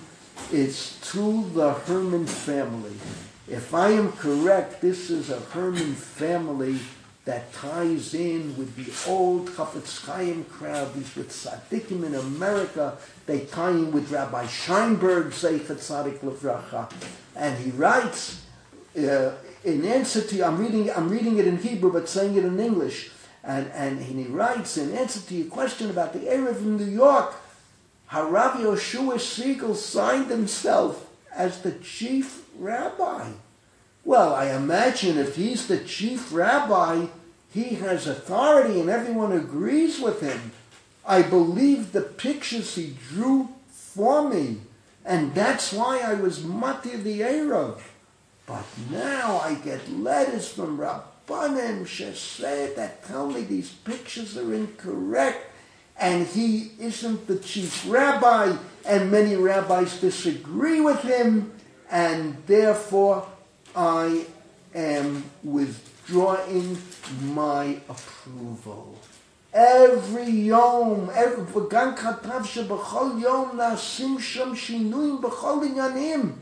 is through the Herman family. If I am correct, this is a Herman family that ties in with the old Chafetz Chaim crowd, these with tzaddikim in America. They tie in with Rabbi Scheinberg, Zeichet Tzadik Levracha, and he writes uh, in answer to I'm reading I'm reading it in Hebrew but saying it in English, and and he writes in answer to your question about the Erev in New York, Harav Yoshua Siegel signed himself as the chief rabbi. Well, I imagine if he's the chief rabbi, he has authority and everyone agrees with him. I believe the pictures he drew for me, and that's why I was Matir the Erev. But now I get letters from Rabbanim Shesed that tell me these pictures are incorrect, and he isn't the chief rabbi, and many rabbis disagree with him, and therefore I am withdrawing my approval. Every yom, every v'gan katav shebachol yom nasim sham shinuyim b'chol inyanim,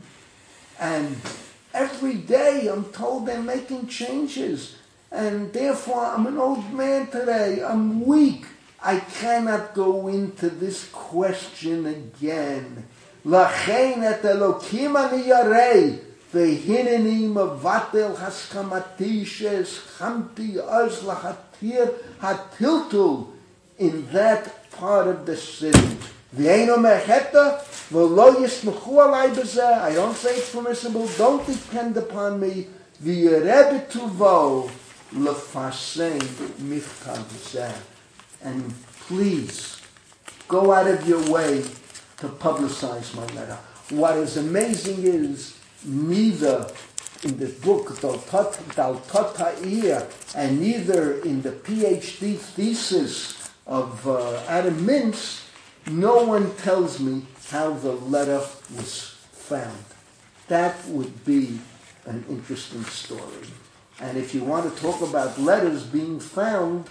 and every day I'm told they're making changes, and therefore I'm an old man today. I'm weak. I cannot go into this question again. Lachein et Elokim ani yarei. Ve'hineni mevatel haskamati she'eschamti oz lachatir hatiltul in that part of the city. Ve'eino mecheta ve'lo yismechu alai b'zeh. I don't say it's permissible. Don't depend upon me. V'yereh b'tuvo lefasein miftav zeh. And please go out of your way to publicize my letter. What is amazing is neither in the book Dal Tot Ha'ir and neither in the PhD thesis of uh, Adam Mintz, no one tells me how the letter was found. That would be an interesting story. And if you want to talk about letters being found,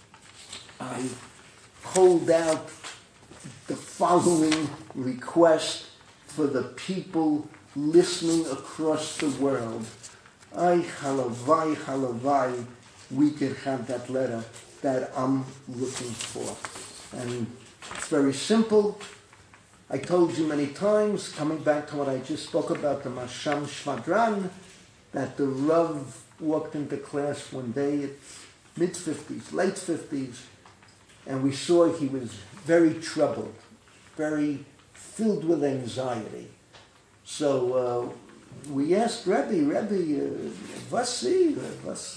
I hold out the following request for the people listening across the world. Ay, halavai, halavai, we could have that letter that I'm looking for. And it's very simple. I told you many times, coming back to what I just spoke about, the Masham Shvadran, that the Rav walked into class one day at mid-fifties, late fifties, and we saw he was very troubled, very filled with anxiety. So uh, we asked Rebbe, Rebbe, what's he? What's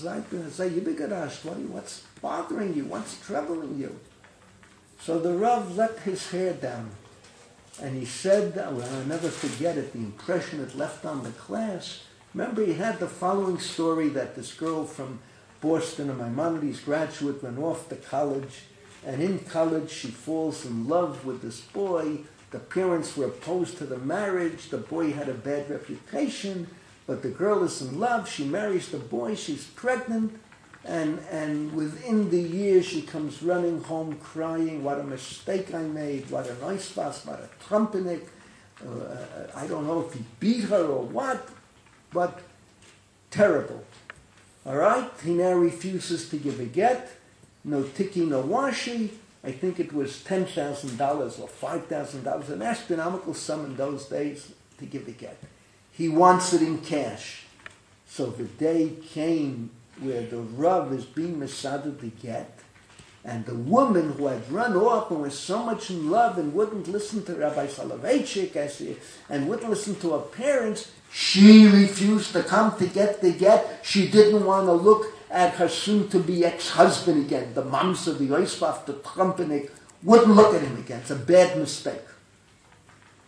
what's bothering you? What's troubling you? So the Rav let his hair down, and he said, well, I'll never forget it, the impression it left on the class. Remember, he had the following story that this girl from Boston, a Maimonides graduate, went off to college, and in college she falls in love with this boy. The parents were opposed to the marriage. The boy had a bad reputation, but the girl is in love. She marries the boy. She's pregnant, and and within the year she comes running home crying, what a mistake I made, what a nice was, what a trumpenik. Uh, I don't know if he beat her or what, but terrible. All right? He now refuses to give a get. No tiki, no washi. I think it was ten thousand dollars or five thousand dollars, an astronomical sum in those days to give the get. He wants it in cash. So the day came where the Rav is being mesaded to get, and the woman who had run off and was so much in love and wouldn't listen to Rabbi Soloveitchik and wouldn't listen to her parents, she refused to come to get the get. She didn't want to look at her soon-to-be ex-husband again. The moms of the Yosef, the Trumpenik, wouldn't look at him again. It's a bad mistake.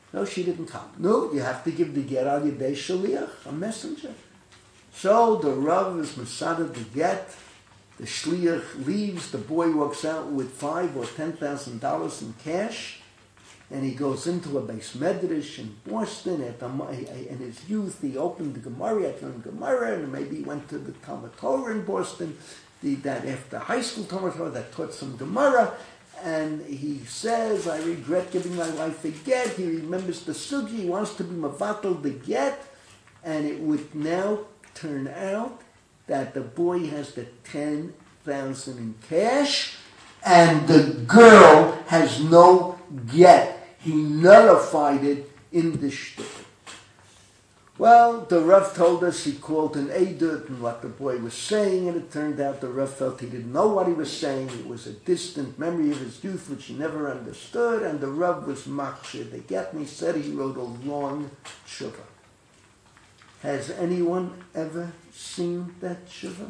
No, she didn't come. No, you have to give the get al yedei shaliach, a messenger. So the Rav is masada the get. The shliach leaves. The boy walks out with five or ten thousand dollars in cash, and he goes into a base medrash in Boston. At the, in his youth, he opened the Gemara, at learned Gemara, and maybe he went to the Talmud Torah in Boston. The, that after high school Talmud Torah, that taught some Gemara. And he says, I regret giving my wife a get. He remembers the sugi. He wants to be mavatal the get. And it would now turn out that the boy has the ten thousand in cash, and the girl has no get. He nullified it in the shtick. Well, the Rav told us he called an edut and what the boy was saying, and it turned out the Rav felt he didn't know what he was saying. It was a distant memory of his youth which he never understood, and the Rav was machshir the get, and he said he wrote a long tshuva. Has anyone ever seen that tshuva?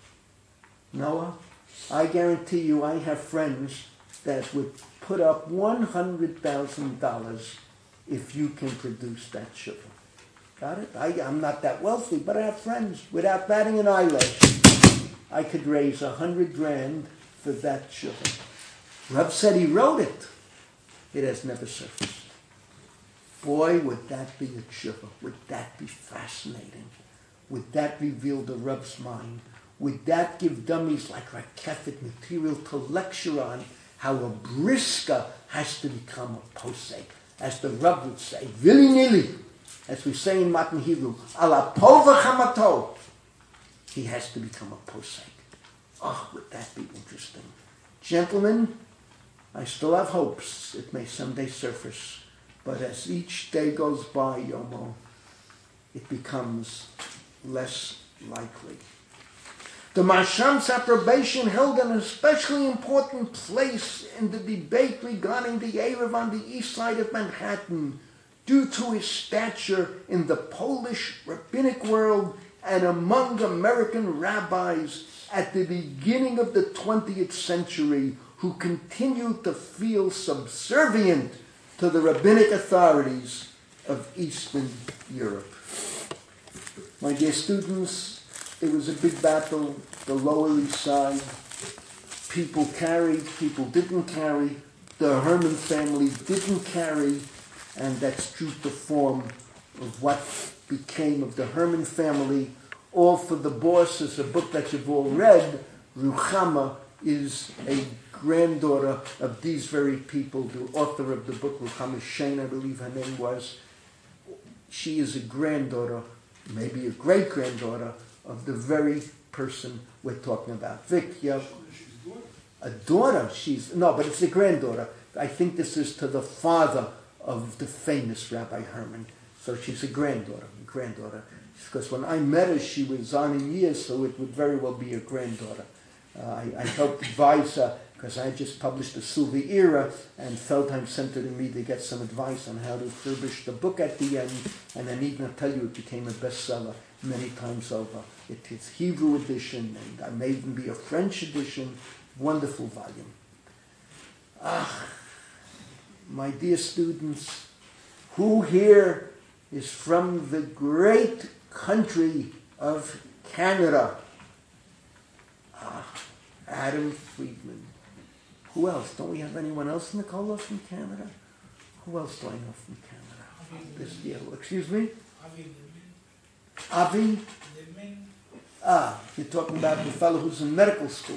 Noah? I guarantee you I have friends that would put up one hundred thousand dollars if you can produce that tshuva. Got it? I, I'm not that wealthy, but I have friends. Without batting an eyelash, I could raise a hundred grand for that tshuva. Rav said he wrote it. It has never surfaced. Boy, would that be a tshuva. Would that be fascinating? Would that reveal the Rav's mind? Would that give dummies like Rakefet material to lecture on how a brisker has to become a posek? As the Rav would say, willy-nilly. As we say in Matan Hebrew, ala pova chamato, he has to become a posek. Oh, would that be interesting? Gentlemen, I still have hopes it may someday surface, but as each day goes by, Yomo, it becomes less likely. The Masham's approbation held an especially important place in the debate regarding the Erev on the east side of Manhattan, due to his stature in the Polish rabbinic world and among American rabbis at the beginning of the twentieth century, who continued to feel subservient to the rabbinic authorities of Eastern Europe. My dear students, it was a big battle, the Lower East Side. People carried, people didn't carry. The Herman family didn't carry. And that's true to form of what became of the Herman family. All for the Boss is a book that you've all read. Ruchama is a granddaughter of these very people, the author of the book, Ruchama Shein, I believe her name was. She is a granddaughter, maybe a great-granddaughter, of the very person we're talking about. Vic, yeah. A daughter, she's, no, but it's a granddaughter. I think this is to the father of the famous Rabbi Herman. So she's a granddaughter, a granddaughter. Because when I met her, she was on in years, so it would very well be a granddaughter. Uh, I, I helped advise her, because I just published the Suvi Era, and Feldheim sent it to me to get some advice on how to furbish the book at the end, and I need not tell you it became a bestseller many times over. It is Hebrew edition, and I may even be a French edition. Wonderful volume. Ah, my dear students, who here is from the great country of Canada? Ah, Adam Friedman. Who else? Don't we have anyone else in the call from Canada? Who else do I know from Canada? This year. Excuse me?
Avi Libman.
Avi?
Libman.
Ah, you're talking about the fellow who's in medical school.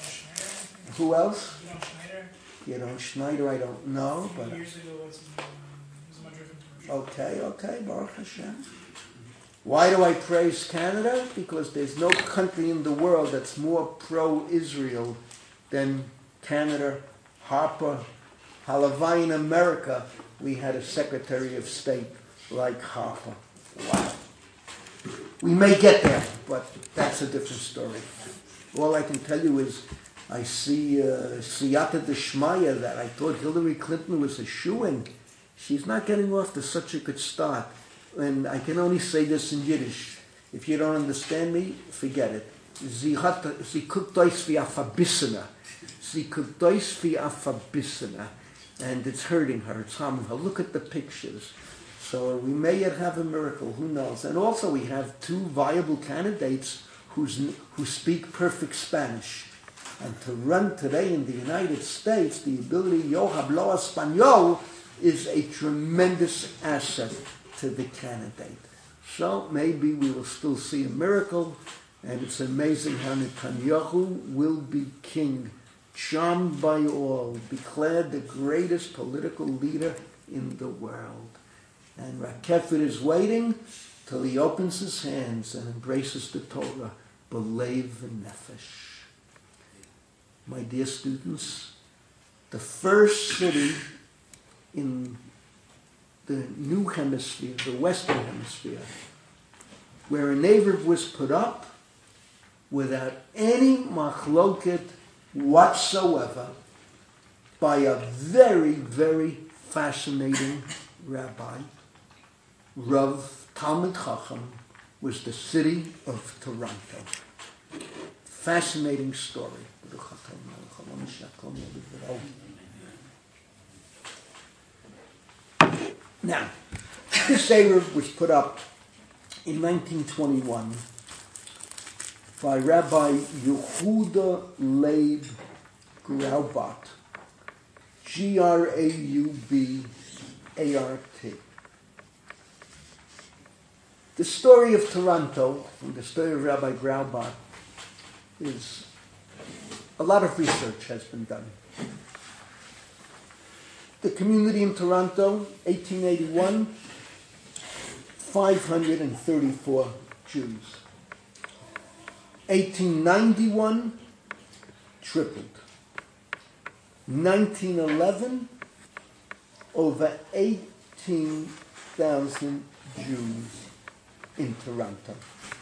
Who else?
Gidon Schneider.
Gidon Schneider, I don't know.
A
But
few years ago, it was, um, it was a Madrid commercial.
okay, okay, Baruch Hashem. Why do I praise Canada? Because there's no country in the world that's more pro-Israel than Canada. Harper, Halavai in America, we had a Secretary of State like Harper. Wow. We may get there, but that's a different story. All I can tell you is I see uh, Siyata Deshmaya that I thought Hillary Clinton was a shoo-in. She's not getting off to such a good start. And I can only say this in Yiddish. If you don't understand me, forget it. Sie hat, sie guckt euch wie a verbissener. Sie guckt euch wie a verbissener. and it's hurting her, it's harming her. Look at the pictures. So we may yet have a miracle, who knows? And also we have two viable candidates who's, who speak perfect Spanish. And to run today in the United States, the ability, yo hablo español, is a tremendous asset to the candidate. So maybe we will still see a miracle, and it's amazing how Netanyahu will be king, charmed by all, declared the greatest political leader in the world. And Rakefet is waiting till he opens his hands and embraces the Torah, b'leiv v'nefesh. My dear students, the first city in the new hemisphere, the Western Hemisphere, where a Neviv was put up without any machloket whatsoever by a very, very fascinating rabbi, Rav Talmid Chacham, was the city of Toronto. Fascinating story. Now, this Eruv was put up in nineteen twenty-one by Rabbi Yehuda Leib Graubart, G R A U B A R T. The story of Toronto, and the story of Rabbi Graubart, is a lot of research has been done. The community in Toronto, eighteen eighty-one, five hundred thirty-four Jews. eighteen ninety-one, tripled. nineteen eleven, over eighteen thousand Jews in Toronto.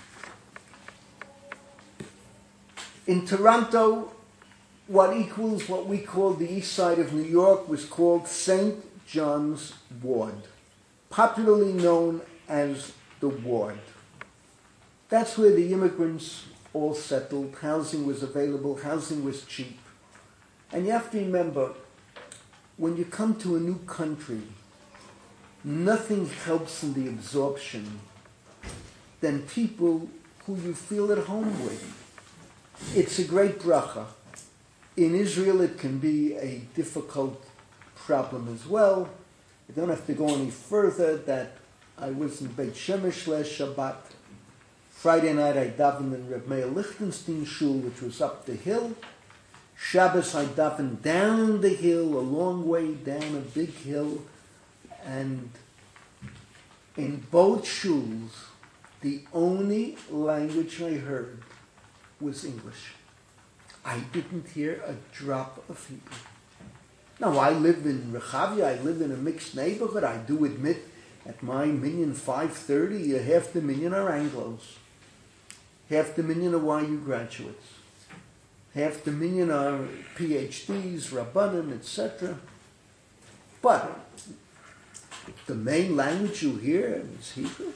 In Toronto, what equals what we call the east side of New York was called Saint John's Ward, popularly known as the Ward. That's where the immigrants all settled. Housing was available, housing was cheap. And you have to remember, when you come to a new country, nothing helps in the absorption than people who you feel at home with. It's a great bracha. In Israel, it can be a difficult problem as well. You don't have to go any further that I was in Beit Shemesh last Shabbat. Friday night, I davened in Reb Meir Lichtenstein Shul, which was up the hill. Shabbos, I davened down the hill, a long way down a big hill. And in both shuls, the only language I heard was English. I didn't hear a drop of Hebrew. Now, I live in Rechavia, I live in a mixed neighborhood. I do admit at my minyan five thirty, half the minyan are Anglos. Half the minyan are Y U graduates. Half the minyan are P H Ds, Rabbanim, et cetera. But the main language you hear is Hebrew.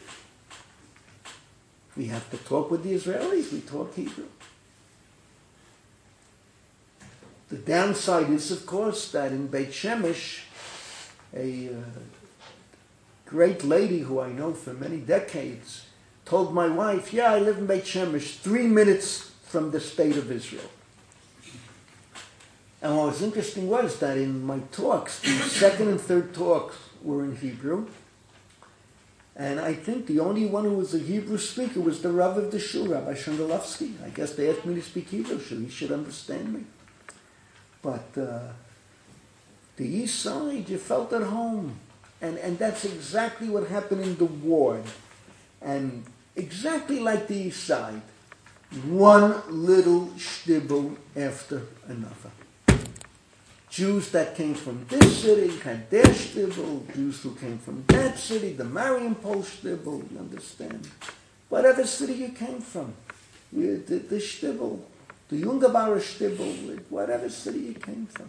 We have to talk with the Israelis, we talk Hebrew. The downside is, of course, that in Beit Shemesh, a uh, great lady who I know for many decades told my wife, yeah, I live in Beit Shemesh, three minutes from the state of Israel. And what was interesting was that in my talks, the second and third talks were in Hebrew. And I think the only one who was a Hebrew speaker was the Rav of the Shul, Rabbi Shendelovsky. I guess they asked me to speak Hebrew, so he should understand me. But uh, the east side, you felt at home. And, and that's exactly what happened in the ward. And exactly like the east side, one little shtibel after another. Jews that came from this city had their shtibel, Jews who came from that city, the Mariampol shtibel, you understand? Whatever city you came from, you, the, the shtibel, the Yungabar shtibel, whatever city you came from.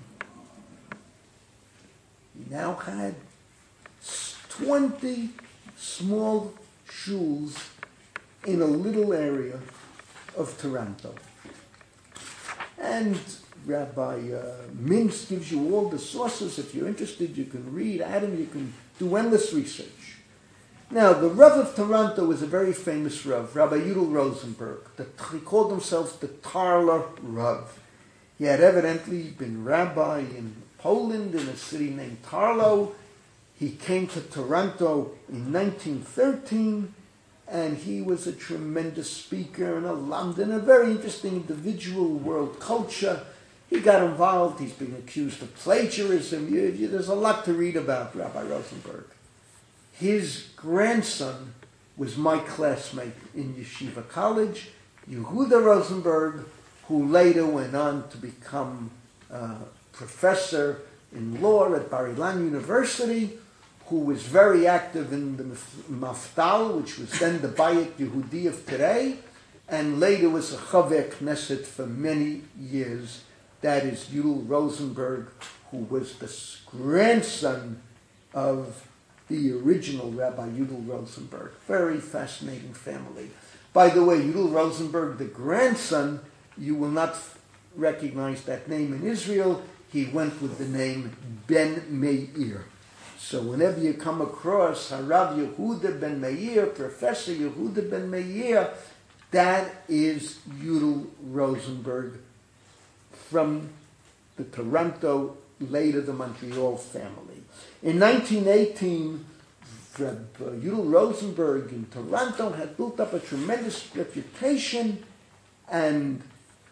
You now had twenty small shuls in a little area of Toronto. And Rabbi uh, Mintz gives you all the sources. If you're interested, you can read Adam, you can do endless research. Now, the Rav of Toronto was a very famous Rav, Rabbi Yudel Rosenberg. The, he called himself the Tarler Rav. He had evidently been rabbi in Poland in a city named Tarlo. He came to Toronto in nineteen thirteen, and he was a tremendous speaker and a London, a very interesting individual, world culture. He got involved. He's been accused of plagiarism. You, you, there's a lot to read about Rabbi Rosenberg. His grandson was my classmate in Yeshiva College, Yehuda Rosenberg, who later went on to become a professor in law at Bar Ilan University, who was very active in the Maftal, which was then the Bayit Yehudi of today, and later was a Chaver Knesset for many years. That is Yudel Rosenberg, who was the grandson of the original Rabbi Yudel Rosenberg. Very fascinating family. By the way, Yudel Rosenberg, the grandson, you will not recognize that name in Israel. He went with the name Ben Meir. So whenever you come across Harav Yehuda Ben Meir, Professor Yehuda Ben Meir, that is Yudel Rosenberg from the Toronto, later the Montreal family. In nineteen eighteen, Yudel Rosenberg in Toronto had built up a tremendous reputation, and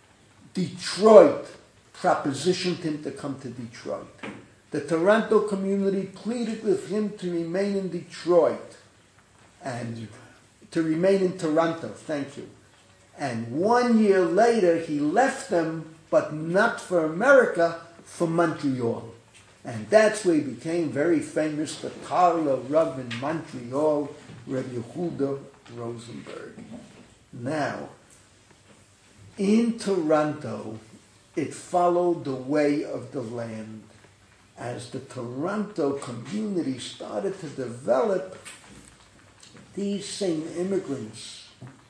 Detroit propositioned him to come to Detroit. The Toronto community pleaded with him to remain in Detroit and to remain in Toronto, thank you. And one year later, he left them, but not for America, for Montreal. And that's where he became very famous, the Tarler Rav in Montreal, Rabbi Yehuda Rosenberg. Now, in Toronto, it followed the way of the land. As the Toronto community started to develop, these same immigrants,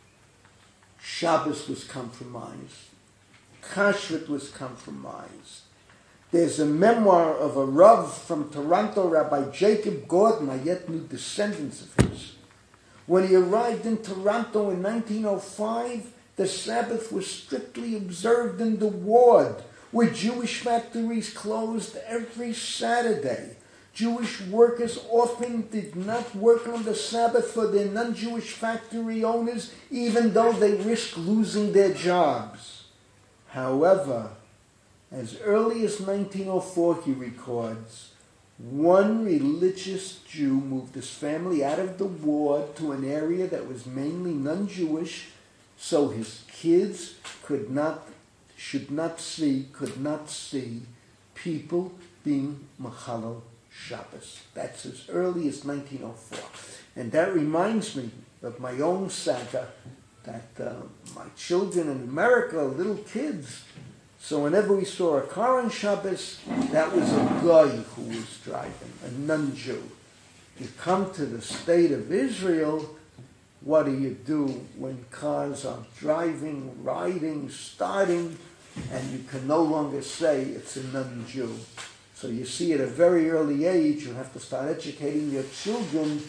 Shabbos was compromised, Kashrut was compromised. There's a memoir of a Rav from Toronto, Rabbi Jacob Gordon, I yet knew descendants of his. When he arrived in Toronto in nineteen oh five, the Sabbath was strictly observed in the ward, where Jewish factories closed every Saturday. Jewish workers often did not work on the Sabbath for their non-Jewish factory owners, even though they risked losing their jobs. However, as early as nineteen oh four, he records, one religious Jew moved his family out of the ward to an area that was mainly non-Jewish, so his kids could not, should not see, could not see people being Machalel Shabbos. That's as early as nineteen oh four. And that reminds me of my own saga, that uh, my children in America are little kids. So whenever we saw a car on Shabbos, that was a guy who was driving, a non-Jew. You come to the state of Israel, what do you do when cars are driving, riding, starting, and you can no longer say it's a non-Jew? So you see at a very early age, you have to start educating your children,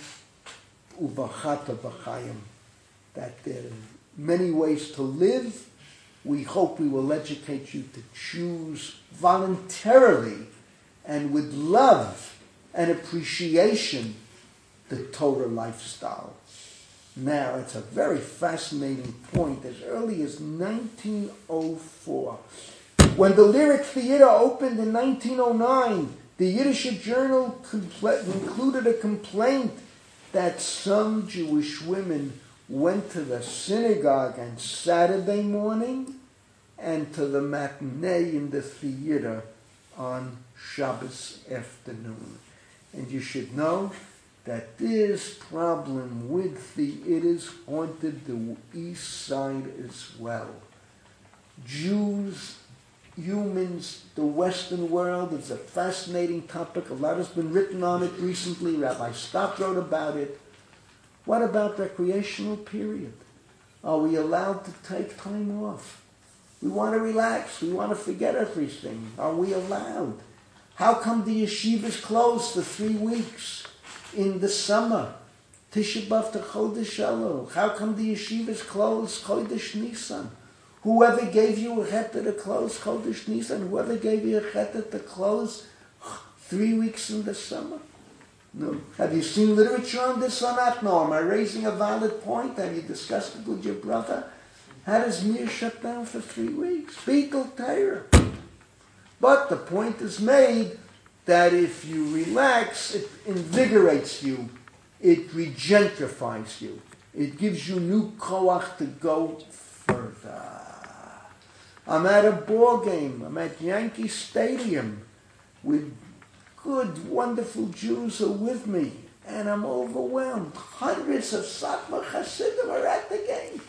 ubachata b'chayim, that there are many ways to live. We hope we will educate you to choose voluntarily and with love and appreciation the Torah lifestyle. Now, it's a very fascinating point. As early as nineteen oh four, when the Lyric Theater opened in nineteen oh nine, the Yiddish Journal compl- included a complaint that some Jewish women went to the synagogue on Saturday morning and to the matinee in the theater on Shabbos afternoon. And you should know that this problem with theaters haunted the East Side as well. Jews, humans, the Western world is a fascinating topic. A lot has been written on it recently. Rabbi Stott wrote about it. What about recreational period? Are we allowed to take time off? We want to relax. We want to forget everything. Are we allowed? How come the yeshiva's closed for three weeks in the summer? Tisha B'Av to Chodesh Elul. How come the yeshiva's closed Chodesh Nisan? Whoever gave you a cheta to close Chodesh Nisan, whoever gave you a cheta to close three weeks in the summer? No. Have you seen literature on this or not? No. Am I raising a valid point? Have you discussed it with your brother? How does Mir shut down for three weeks? Beetle Torah. But the point is made that if you relax, it invigorates you. It regentrifies you. It gives you new koach to go further. I'm at a ball game. I'm at Yankee Stadium with good, wonderful Jews who are with me. And I'm overwhelmed. Hundreds of Satmar Hasidim are at the game.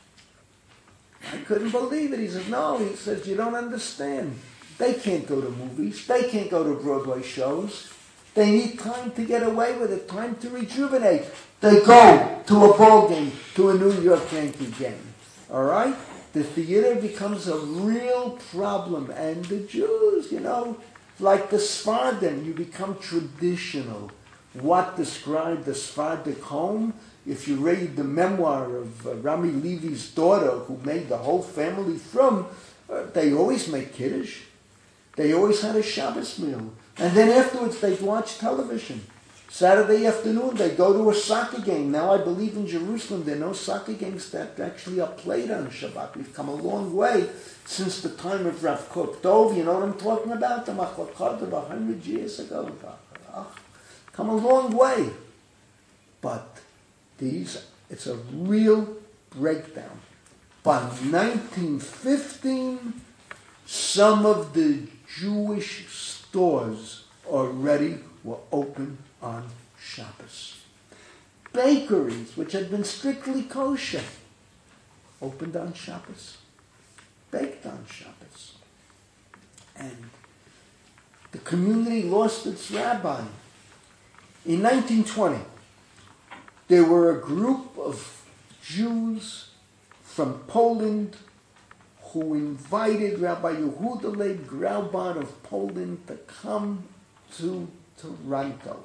I couldn't believe it. He says, no, he says, you don't understand. They can't go to movies. They can't go to Broadway shows. They need time to get away with it, time to rejuvenate. They go to a ball game, to a New York Yankee game. All right? The theater becomes a real problem. And the Jews, you know, like the Sephardim, you become traditional. What described the Sephardic home? If you read the memoir of uh, Rami Levy's daughter, who made the whole family from, uh, they always made Kiddush. They always had a Shabbos meal. And then afterwards they'd watch television. Saturday afternoon they'd go to a soccer game. Now I believe in Jerusalem there are no soccer games that actually are played on Shabbat. We've come a long way since the time of Rav Kook Dov. You know what I'm talking about? The Machlokot of a hundred years ago. Come a long way. But these, it's a real breakdown. By nineteen fifteen, some of the Jewish stores already were open on Shabbos. Bakeries, which had been strictly kosher, opened on Shabbos, baked on Shabbos. And the community lost its rabbi. In nineteen twenty, there were a group of Jews from Poland who invited Rabbi Yehuda Leib Grauban of Poland to come to Toronto.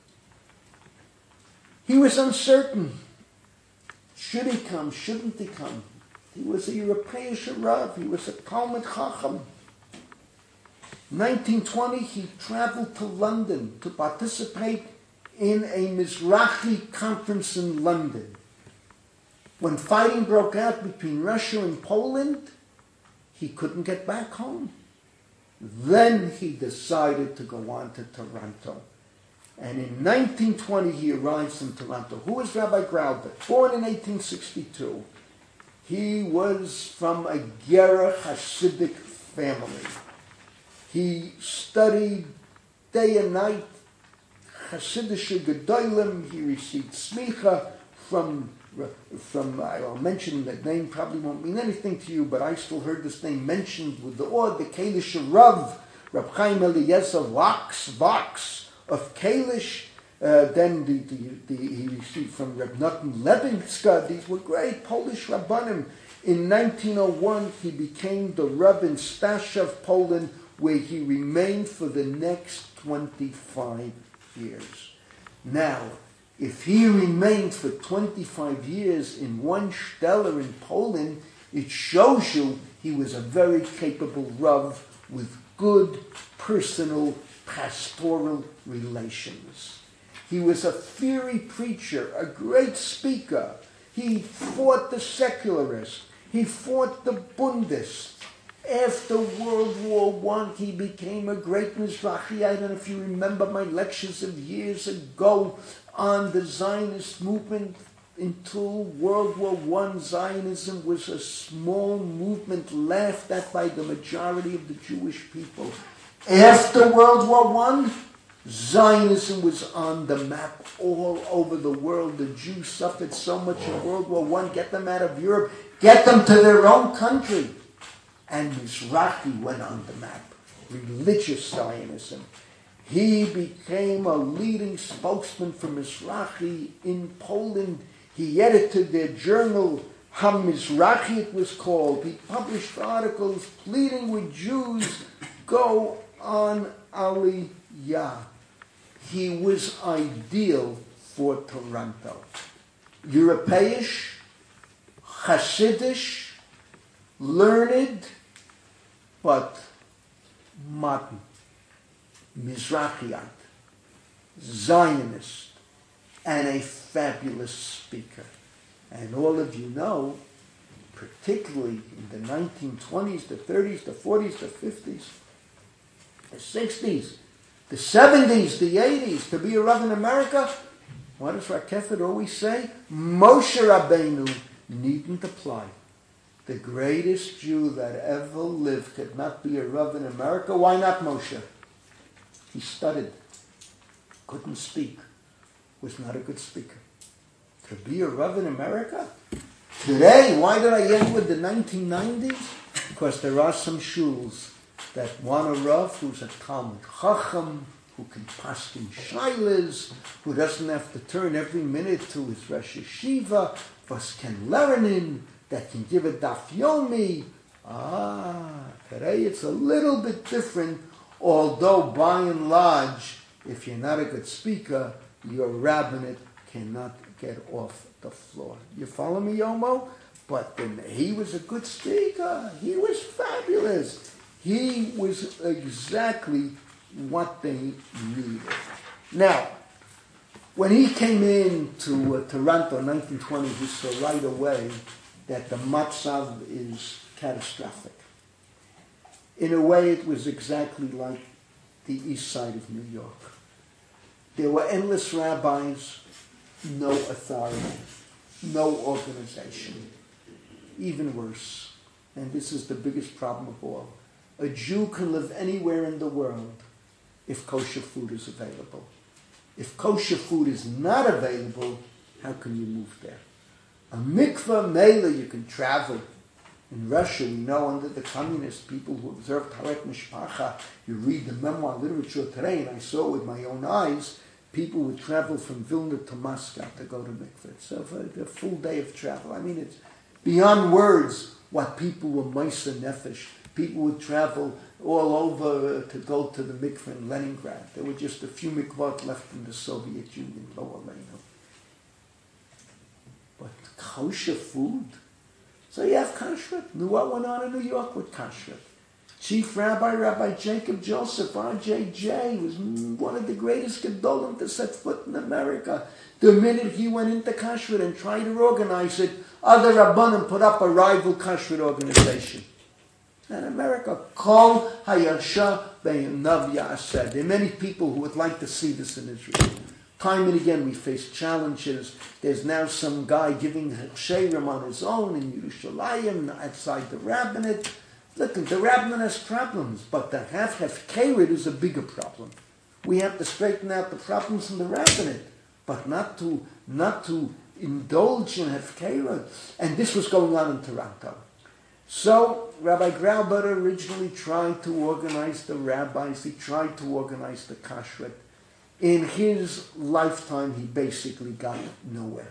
He was uncertain. Should he come? Shouldn't he come? He was a European Rav. He was a Talmud Chacham. nineteen twenty, he traveled to London to participate in a Mizrahi conference in London. When fighting broke out between Russia and Poland, he couldn't get back home. Then he decided to go on to Toronto. And in nineteen twenty, he arrives in Toronto. Who was Rabbi Grauban? Born in eighteen sixty-two. He was from a Gera Hasidic family. He studied day and night Hasidische Gedolim. He received smicha from From, I'll mention that name probably won't mean anything to you, but I still heard this name mentioned with the Od, the Kalish Rav, Rab Chaim Eliezer Vox, Vox of Kalish. Uh, then the, the, the, he received from Reb Natan Lebinska. These were great Polish Rabbanim. In nineteen oh one, he became the Rav in Stashev, Poland, where he remained for the next twenty-five years. Now, if he remained for twenty-five years in one shtetl in Poland, it shows you he was a very capable Rav with good personal pastoral relations. He was a fiery preacher, a great speaker. He fought the secularists. He fought the Bundists. After World War One, he became a great Mizrahi. I don't know if you remember my lectures of years ago on the Zionist movement. Until World War One, Zionism was a small movement laughed at by the majority of the Jewish people. After World War One, Zionism was on the map all over the world. The Jews suffered so much in World War One. Get them out of Europe. Get them to their own country. And Mizrahi went on the map. Religious Zionism. He became a leading spokesman for Mizrahi in Poland. He edited their journal, HaMizrahi it was called. He published articles pleading with Jews, go on Aliyah. He was ideal for Toronto. Europeish, Hasidish, learned, but modern. Mizrahiite, Zionist, and a fabulous speaker. And all of you know, particularly in the nineteen twenties, the thirties, the forties, the fifties, the sixties, the seventies, the eighties, to be a Rav in America, what does Rakefet always say? Moshe Rabbeinu needn't apply. The greatest Jew that ever lived could not be a Rav in America. Why not Moshe? He stuttered, couldn't speak, was not a good speaker. To be a Rav in America? Today, why did I end with the nineteen nineties? Because there are some shuls that want a Rav who's a Talmud Chacham, who can paskin shailas, who doesn't have to turn every minute to his Rosh Yeshiva, was can learn, that can give a daf yomi. Ah, today it's a little bit different, although by and large, if you're not a good speaker, your rabbinate cannot get off the floor. You follow me, Yomo? But then he was a good speaker. He was fabulous. He was exactly what they needed. Now, when he came into uh, Toronto in nineteen twenty, he saw right away that the matzav is catastrophic. In a way, it was exactly like the east side of New York. There were endless rabbis, no authority, no organization. Even worse, and this is the biggest problem of all, a Jew can live anywhere in the world if kosher food is available. If kosher food is not available, how can you move there? A mikveh mela, you can travel. In Russia, we know under the communist people who observed Haret Mishpacha, you read the memoir literature today, and I saw it with my own eyes, people would travel from Vilna to Moscow to go to mikveh. So for a full day of travel. I mean, it's beyond words what people were Meisa Nefesh. People would travel all over to go to the mikveh in Leningrad. There were just a few mikvot left in the Soviet Union, Lo Aleinu. But kosher food? So you have kashrut. What went on in New York with kashrut? Chief Rabbi, Rabbi Jacob Joseph, R J J, was one of the greatest gedolim to set foot in America. The minute he went into kashrut and tried to organize it, other rabbanim put up a rival kashrut organization. And America, Kol Hayasha Be'inav Ya'aseh. There are many people who would like to see this in Israel. Time and again we face challenges. There's now some guy giving Hechsherim on his own in Yerushalayim, outside the rabbinate. Look, the rabbinate has problems, but to have Hefkeret is a bigger problem. We have to straighten out the problems in the rabbinate, but not to not to indulge in Hefkeret. And this was going on in Toronto. So Rabbi Graubutter originally tried to organize the rabbis. He tried to organize the kashrut. In his lifetime, he basically got nowhere.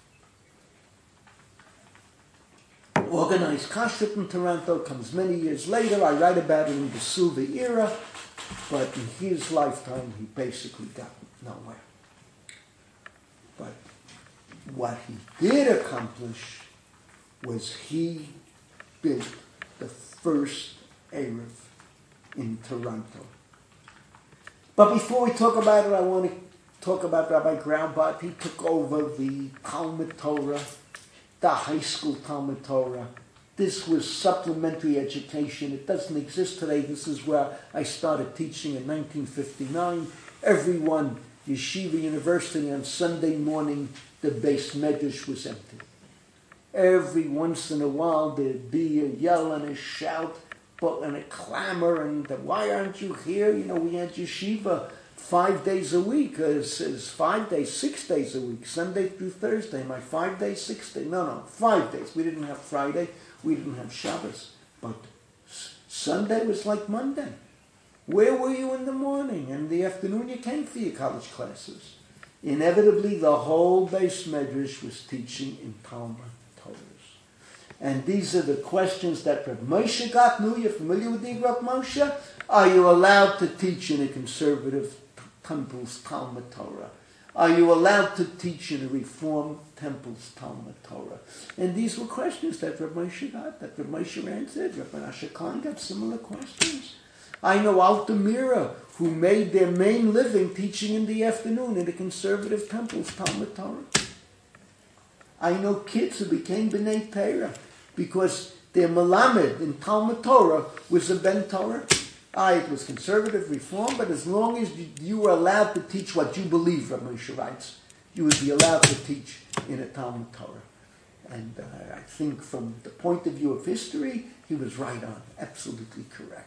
Organized kashrut in Toronto comes many years later. I write about it in the Silver era, but in his lifetime, he basically got nowhere. But what he did accomplish was he built the first Erev in Toronto. But before we talk about it, I want to talk about Rabbi Graubart. He took over the Talmud Torah, the high school Talmud Torah. This was supplementary education. It doesn't exist today. This is where I started teaching in nineteen fifty-nine. Everyone, Yeshiva University, on Sunday morning, the Beis Medrash was empty. Every once in a while there'd be a yell and a shout, but and a clamor, and why aren't you here? You know, we had yeshiva five days a week. Uh, it says five days, six days a week, Sunday through Thursday. My five days, six days. No, no, five days. We didn't have Friday. We didn't have Shabbos. But Sunday was like Monday. Where were you in the morning? And in the afternoon you came for your college classes. Inevitably, the whole Beis Medrash was teaching in Talmud Torahs. And these are the questions that Rav Moshe got. Nu, you're familiar with the Rav Moshe? Are you allowed to teach in a conservative temple's Talmud Torah? Are you allowed to teach in a reformed temple's Talmud Torah? And these were questions that Rav Moshe got, that Rav Moshe answered. Rav Menashe Klein got similar questions. I know Altamira, who made their main living teaching in the afternoon in the conservative temple's Talmud Torah. I know kids who became B'nai Torah because their Melamed in Talmud Torah was a Ben Torah. Ah, it was conservative reform, but as long as you, you were allowed to teach what you believe, Rav Moshe writes, you would be allowed to teach in a Talmud Torah. And uh, I think from the point of view of history, he was right on, absolutely correct.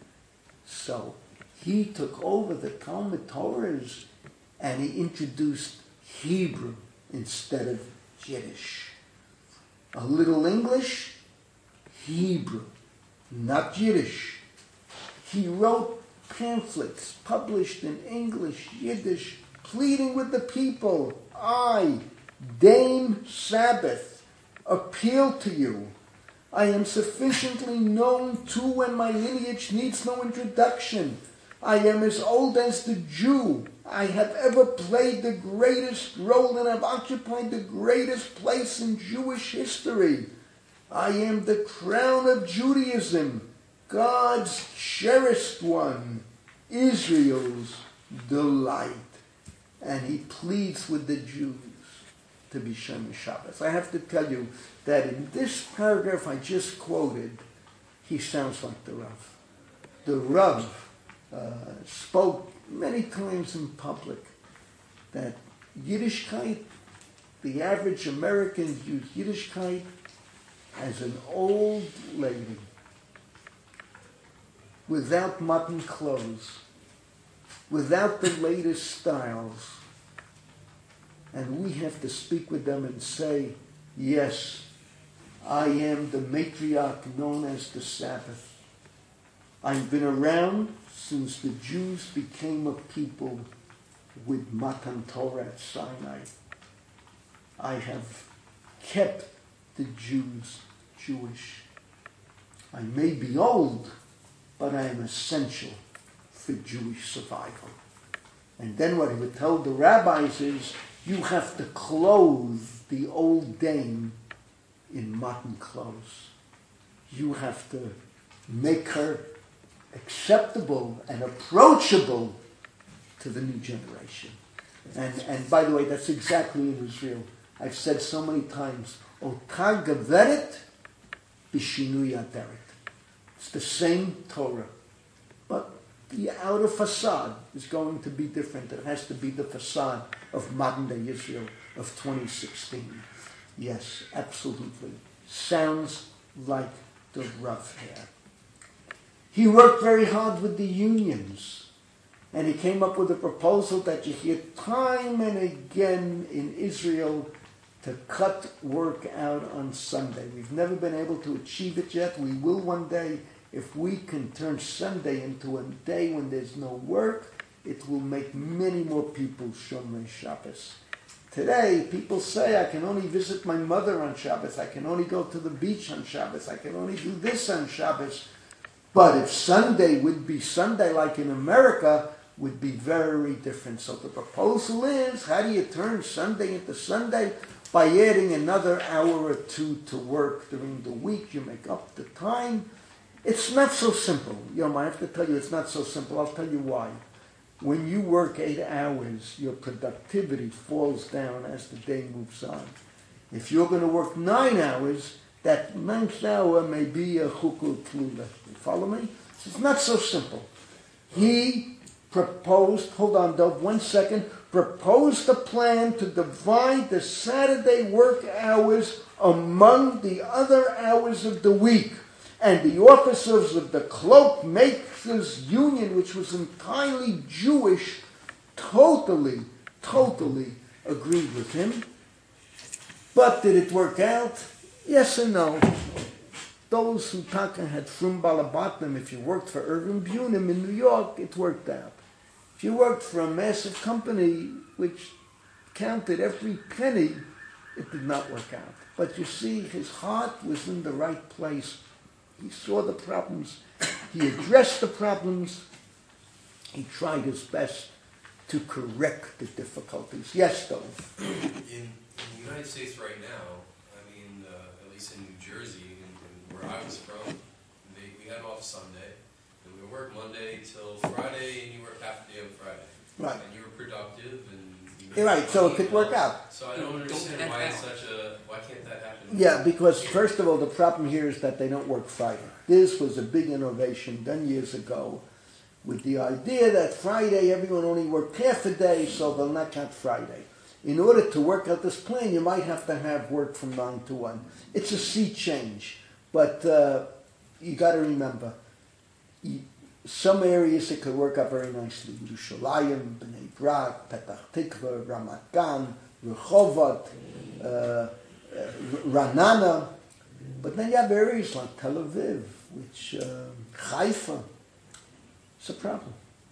So he took over the Talmud Torahs and he introduced Hebrew instead of Yiddish. A little English, Hebrew, not Yiddish. He wrote pamphlets published in English, Yiddish, pleading with the people. I, Dame Sabbath, appeal to you. I am sufficiently known too, and my lineage needs no introduction. I am as old as the Jew. I have ever played the greatest role and have occupied the greatest place in Jewish history. I am the crown of Judaism, God's cherished one, Israel's delight. And he pleads with the Jews to be Shomer Shabbos. I have to tell you that in this paragraph I just quoted, he sounds like the Rav. The Rav uh, spoke many times in public that Yiddishkeit, the average American use Yiddishkeit as an old lady without modern clothes, without the latest styles. And we have to speak with them and say, yes, I am the matriarch known as the Sabbath. I've been around since the Jews became a people with Matan Torah at Sinai. I have kept the Jews Jewish. I may be old, but I am essential for Jewish survival. And then what he would tell the rabbis is, you have to clothe the old dame in modern clothes. You have to make her acceptable and approachable to the new generation. And, and by the way, that's exactly in Israel. I've said so many times, Ota geveret b'shinui aderet. It's the same Torah, but the outer facade is going to be different. It has to be the facade of modern-day Israel of twenty sixteen. Yes, absolutely. Sounds like the Rav here. He worked very hard with the unions, and he came up with a proposal that you hear time and again in Israel to cut work out on Sunday. We've never been able to achieve it yet. We will one day. If we can turn Sunday into a day when there's no work, it will make many more people Shomer Shabbos. Today, people say, I can only visit my mother on Shabbos. I can only go to the beach on Shabbos. I can only do this on Shabbos. But if Sunday would be Sunday like in America, would be very different. So the proposal is, how do you turn Sunday into Sunday? By adding another hour or two to work during the week. You make up the time. It's not so simple. You know, I have to tell you, it's not so simple. I'll tell you why. When you work eight hours, your productivity falls down as the day moves on. If you're going to work nine hours, that ninth hour may be a chukul tlula. You follow me? It's not so simple. He proposed, hold on, Dov, one second, proposed a plan to divide the Saturday work hours among the other hours of the week. And the officers of the Cloak Makers Union, which was entirely Jewish, totally, totally agreed with him. But did it work out? Yes and no. Those who taka had frum balabatim, if you worked for Irving Bunim in New York, it worked out. If you worked for a massive company which counted every penny, it did not work out. But you see, his heart was in the right place. He saw the problems. He addressed the problems. He tried his best to correct the difficulties. Yes, though.
In, in the United States right now, I mean, uh, at least in New Jersey, in, in where I was from, they, we had off Sunday, and we work Monday till Friday, and you work half the day on Friday.
Right.
And you were productive, and you made
You're right, so it could work
money.
out.
So I don't understand why it's such a, why can't that happen?
Yeah, because first of all, the problem here is that they don't work Friday. This was a big innovation done years ago with the idea that Friday everyone only worked half a day, so they'll not count Friday. In order to work out this plan, you might have to have work from nine to one. It's a sea change, but uh, you got to remember, you, some areas it could work out very nicely. Yerushalayim, Bnei Brak, Petach Tikva, Ramat Gan, Rehovot, uh, uh, Ranana. But then you have areas like Tel Aviv, which uh, Haifa. It's a problem.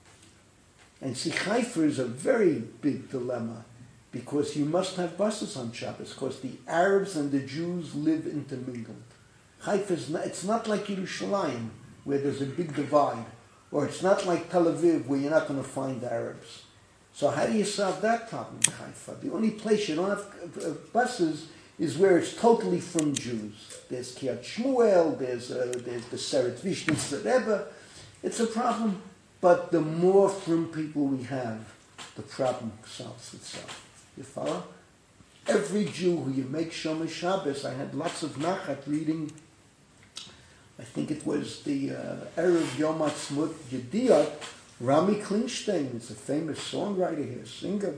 And see, Haifa is a very big dilemma because you must have buses on Shabbos because the Arabs and the Jews live intermingled. Haifa is not, it's not like Yerushalayim where there's a big divide, or it's not like Tel Aviv where you're not going to find Arabs. So how do you solve that problem in Haifa? The only place you don't have uh, buses is where it's totally from Jews. There's Kiryat Shmuel, there's, uh, there's the Seret Vishnitz Rebbe. It's a problem, but the more from people we have, the problem solves itself. You follow? Every Jew who you make Shomer Shabbos, I had lots of nachat reading, I think it was the uh, Erev Yom Ha'atzmaut Yediyot, Rami Kleinstein is a famous songwriter here, singer.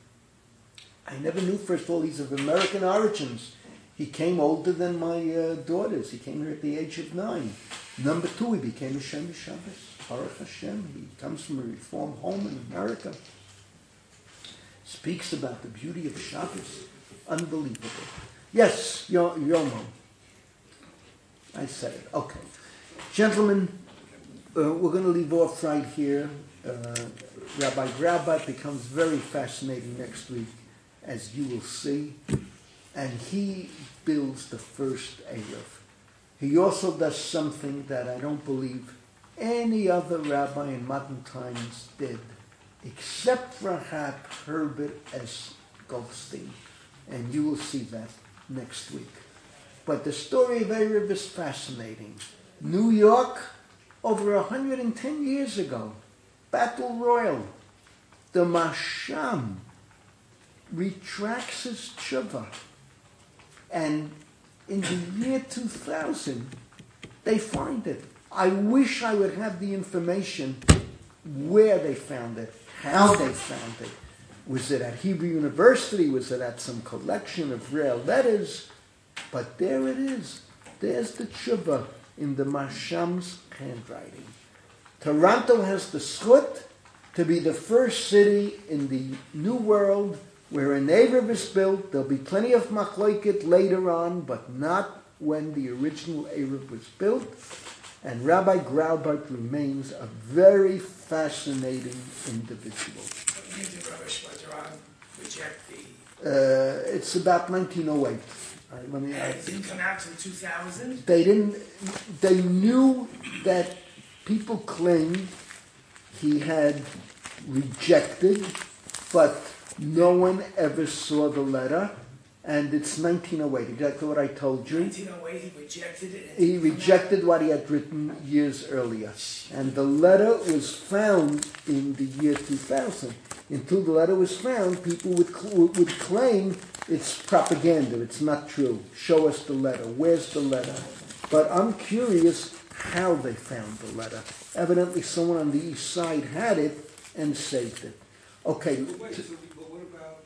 I never knew, first of all, he's of American origins. He came older than my uh, daughters. He came here at the age of nine. Number two, he became a Shomer Shabbos. Baruch Hashem. He comes from a reform home in America. Speaks about the beauty of Shabbos. Unbelievable. Yes, Yomo. I said it. Okay. Gentlemen, uh, we're going to leave off right here. Uh, Rabbi Grabat becomes very fascinating next week, as you will see. And he builds the first Erev. He also does something that I don't believe any other rabbi in modern times did, except perhaps Herbert S. Goldstein. And you will see that next week. But the story of Erev is fascinating. New York, over one hundred ten years ago, Battle Royal, the Masham retracts his tshuva. And in the year two thousand, they find it. I wish I would have the information where they found it, how they found it. Was it at Hebrew University? Was it at some collection of rare letters? But there it is. There's the tshuva in the Masham's handwriting. Toronto has the zchut to be the first city in the New World where an Erev is built. There'll be plenty of machloket later on, but not when the original Erev was built. And Rabbi Graubart remains a very fascinating individual.
What year did Rabbi Shlomo reject the...
Uh, it's about nineteen oh eight. All right, let me,
And it didn't come out till two thousand?
They didn't. They knew that people claimed he had rejected, but no one ever saw the letter. And it's nineteen oh eight, exactly what I told you.
nineteen oh eight, he rejected it?
He rejected what he had written years earlier. And the letter was found in the year two thousand. Until the letter was found, people would, would claim it's propaganda, it's not true. Show us the letter. Where's the letter? But I'm curious how they found the letter. Evidently someone on the east side had it and saved it. Okay.
But wait, so, but what about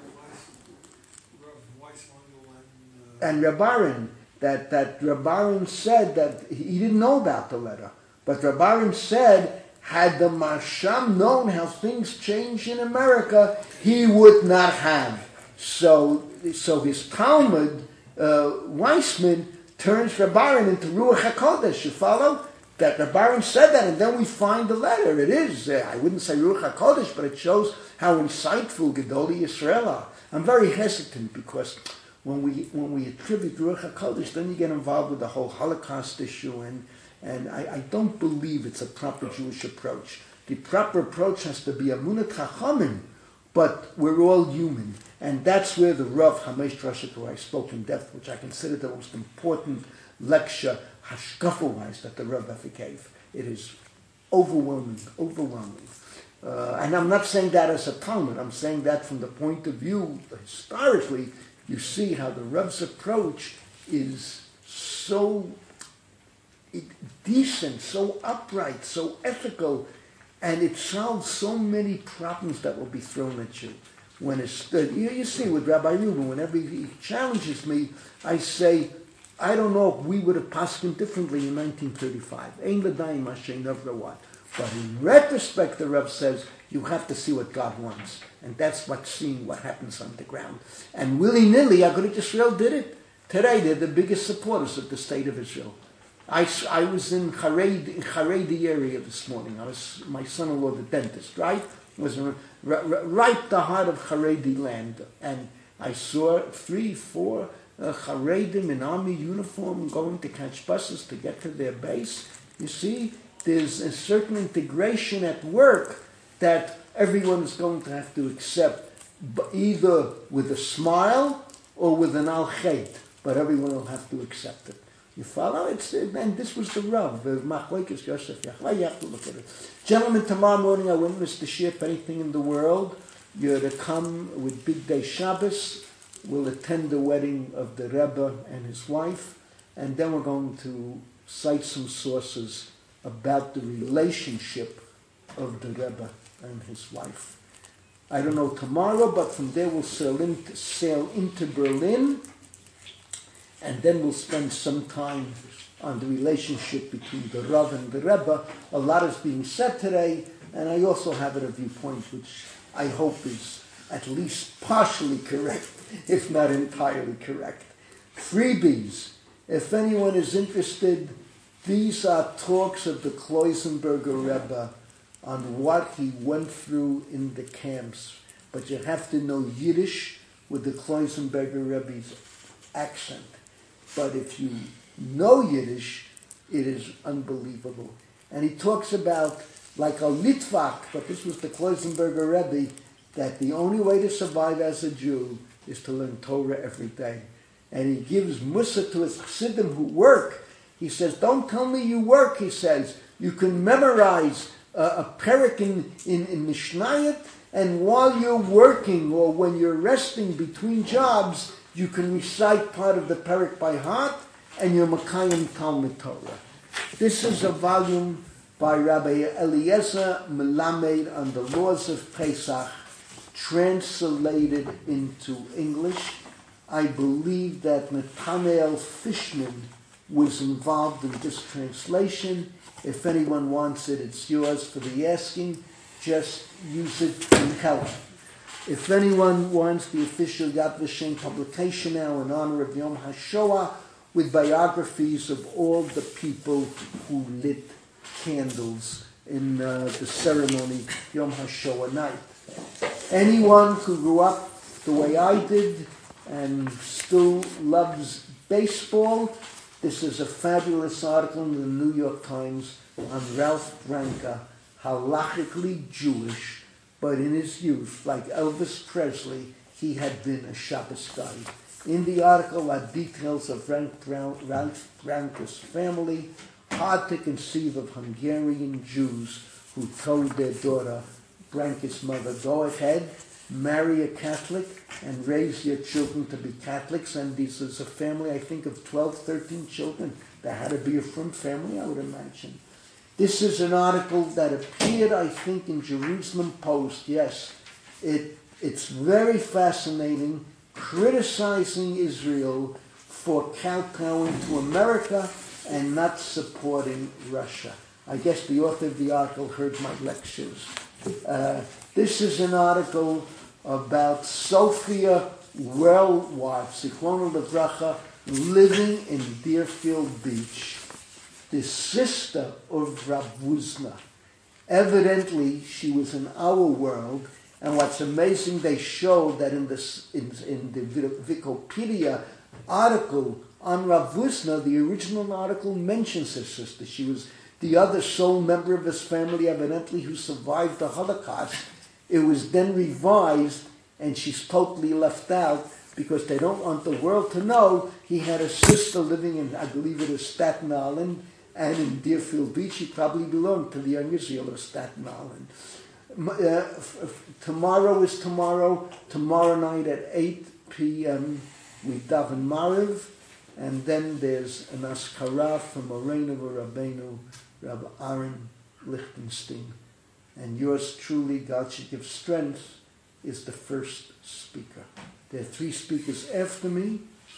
Rav Weissmandel and...
And Rabbarin, that, that Rabbarin said that he didn't know about the letter. But Rabbarin said, had the Masham known how things change in America, he would not have. So, so his Talmud, uh, Weissman, turns Rabbarin into Ruach HaKodesh. You follow? That Rabbarin said that, and then we find the letter. It is, uh, I wouldn't say Ruach HaKodesh, but it shows how insightful Gedolei Yisrael are. I'm very hesitant because when we when we attribute Ruach HaKodesh, then you get involved with the whole Holocaust issue, and and I, I don't believe it's a proper Jewish approach. The proper approach has to be Amunat Chachamim, but we're all human, and that's where the Rav Hamesh Drashik, who I spoke in depth, which I consider the most important lecture, hashkafa-wise, that the Rav ever gave. It is overwhelming, overwhelming. Uh, and I'm not saying that as a Talmud. I'm saying that from the point of view, historically, you see how the Rav's approach is so decent, so upright, so ethical, and it solves so many problems that will be thrown at you. When it's you, you see with Rabbi Reuben, whenever he challenges me, I say, I don't know if we would have posken differently in nineteen thirty-five. Ein l'daim mashay never what. But in retrospect, the Rav says, you have to see what God wants. And that's what seeing what happens on the ground. And willy-nilly, Agudat Yisrael did it. Today, they're the biggest supporters of the state of Israel. I, I was in Haredi, in Haredi area this morning. I was, my son-in-law, the dentist, right? Was in, right, right the heart of Haredi land. And I saw three, four uh, Haredim in army uniform going to catch buses to get to their base. You see, there's a certain integration at work that everyone is going to have to accept, either with a smile or with an al-chet, but everyone will have to accept it. You follow? It's, and this was the Rav, the Machlokes Yosef Yachla. You have to look at it. Gentlemen, tomorrow morning I want Mister Ship, anything in the world, you're to come with Big Day Shabbos. We'll attend the wedding of the Rebbe and his wife, and then we're going to cite some sources about the relationship of the Rebbe and his wife. I don't know tomorrow, but from there we'll sail into, sail into Berlin, and then we'll spend some time on the relationship between the Rav and the Rebbe. A lot is being said today, and I also have a viewpoint which I hope is at least partially correct, if not entirely correct. Freebies. If anyone is interested, these are talks of the Kloisenberger Rebbe on what he went through in the camps. But you have to know Yiddish with the Kloisenberger Rebbe's accent. But if you know Yiddish, it is unbelievable. And he talks about, like a Litvak, but this was the Kloisenberger Rebbe, that the only way to survive as a Jew is to learn Torah every day. And he gives Musa to his Chassidim who work. He says, don't tell me you work, he says. You can memorize uh, a parak in, in, in Mishnayot, and while you're working or when you're resting between jobs, you can recite part of the parak by heart, and you're Makayim Talmud Torah. This is a volume by Rabbi Eliezer Melamed on the laws of Pesach, translated into English. I believe that Nathaniel Fishman was involved in this translation. If anyone wants it, it's yours for the asking. Just use it and help. If anyone wants the official Yad Vashem publication now in honor of Yom HaShoah, with biographies of all the people who lit candles in uh, the ceremony Yom HaShoah night. Anyone who grew up the way I did and still loves baseball, this is a fabulous article in the New York Times on Ralph Branca, halachically Jewish, but in his youth, like Elvis Presley, he had been a Shabbos guy. In the article are details of Ralph Branca's family, hard to conceive of Hungarian Jews who told their daughter, Branca's mother, go ahead, marry a Catholic and raise your children to be Catholics. And this is a family, I think, of twelve, thirteen children. That had to be a from family, I would imagine. This is an article that appeared, I think, in Jerusalem Post. Yes, it it's very fascinating, criticizing Israel for kowtowing to America and not supporting Russia. I guess the author of the article heard my lectures. Uh, this is an article about Sophia Worldwide, Zichrono Livracha, living in Deerfield Beach. The sister of Rav Wuzna. Evidently, she was in our world, And what's amazing, they show that in, this, in, in the Wikipedia article on Rav Wusner, the original article mentions his sister. She was the other sole member of his family, evidently, who survived the Holocaust. It was then revised, and she's totally left out because they don't want the world to know he had a sister living in, I believe it is Staten Island, and in Deerfield Beach. He probably belonged to the Young Israel of Staten Island. Uh, f- f- tomorrow is tomorrow. Tomorrow night at eight p.m. we daven Mariv, and then there's an askara from Moreno Rabbeinu, Rabbi Aaron Lichtenstein. And yours truly, God should give strength, is the first speaker. There are three speakers after me.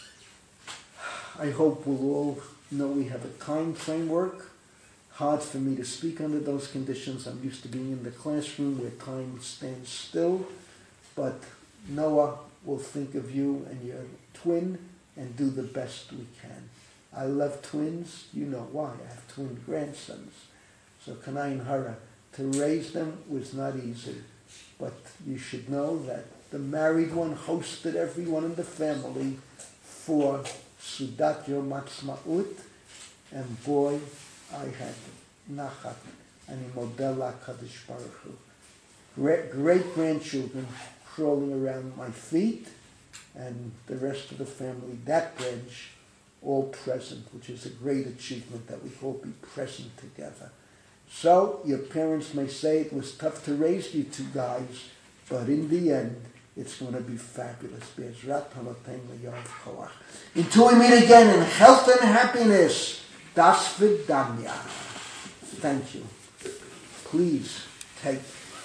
I hope we'll all know we have a time framework. Hard for me to speak under those conditions. I'm used to being in the classroom where time stands still. But Noah will think of you and your twin and do the best we can. I love twins. You know why. I have twin grandsons. So Kanai and Hara, to raise them was not easy. But you should know that the married one hosted everyone in the family for Sudat Yom Ha'atzmaut, and boy, I had nachat, and model HaKadosh Baruch Hu. Great, great grandchildren crawling around my feet, and the rest of the family, that branch, all present, which is a great achievement that we all be present together. So, your parents may say it was tough to raise you two guys, but in the end, it's going to be fabulous. Until we meet again in health and happiness, das vidanya. Thank you. Please take.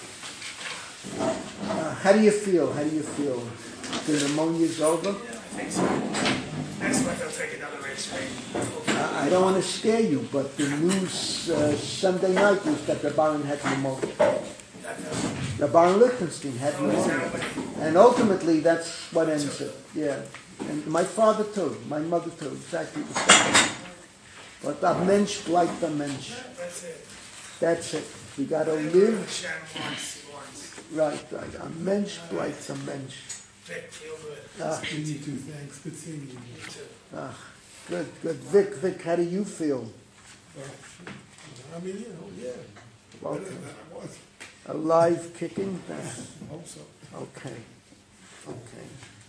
Uh, how do you feel? How do you feel? The pneumonia's over?
Yeah, I think so. Next week I'll take another race rate.
I, I don't want to scare you, but the news uh, Sunday night was that the Baron had pneumonia. The Baron Lichtenstein had pneumonia. And ultimately, that's what ends it. Yeah. And my father too, my mother too, exactly the same. But a Mensch bleibt a Mensch.
That's it.
That's it. We got to live.
Hashem wants, he wants.
Right, right. A Mensch bleibt a Mensch.
Vic, feel good.
Ah,
You too, thanks. Good seeing you.
You too.
ah, good, good. Vic, Vic, how do you feel?
Uh, I mean, you know, yeah.
Welcome.
Better than I was.
Alive, kicking?
I hope so.
Okay. Okay.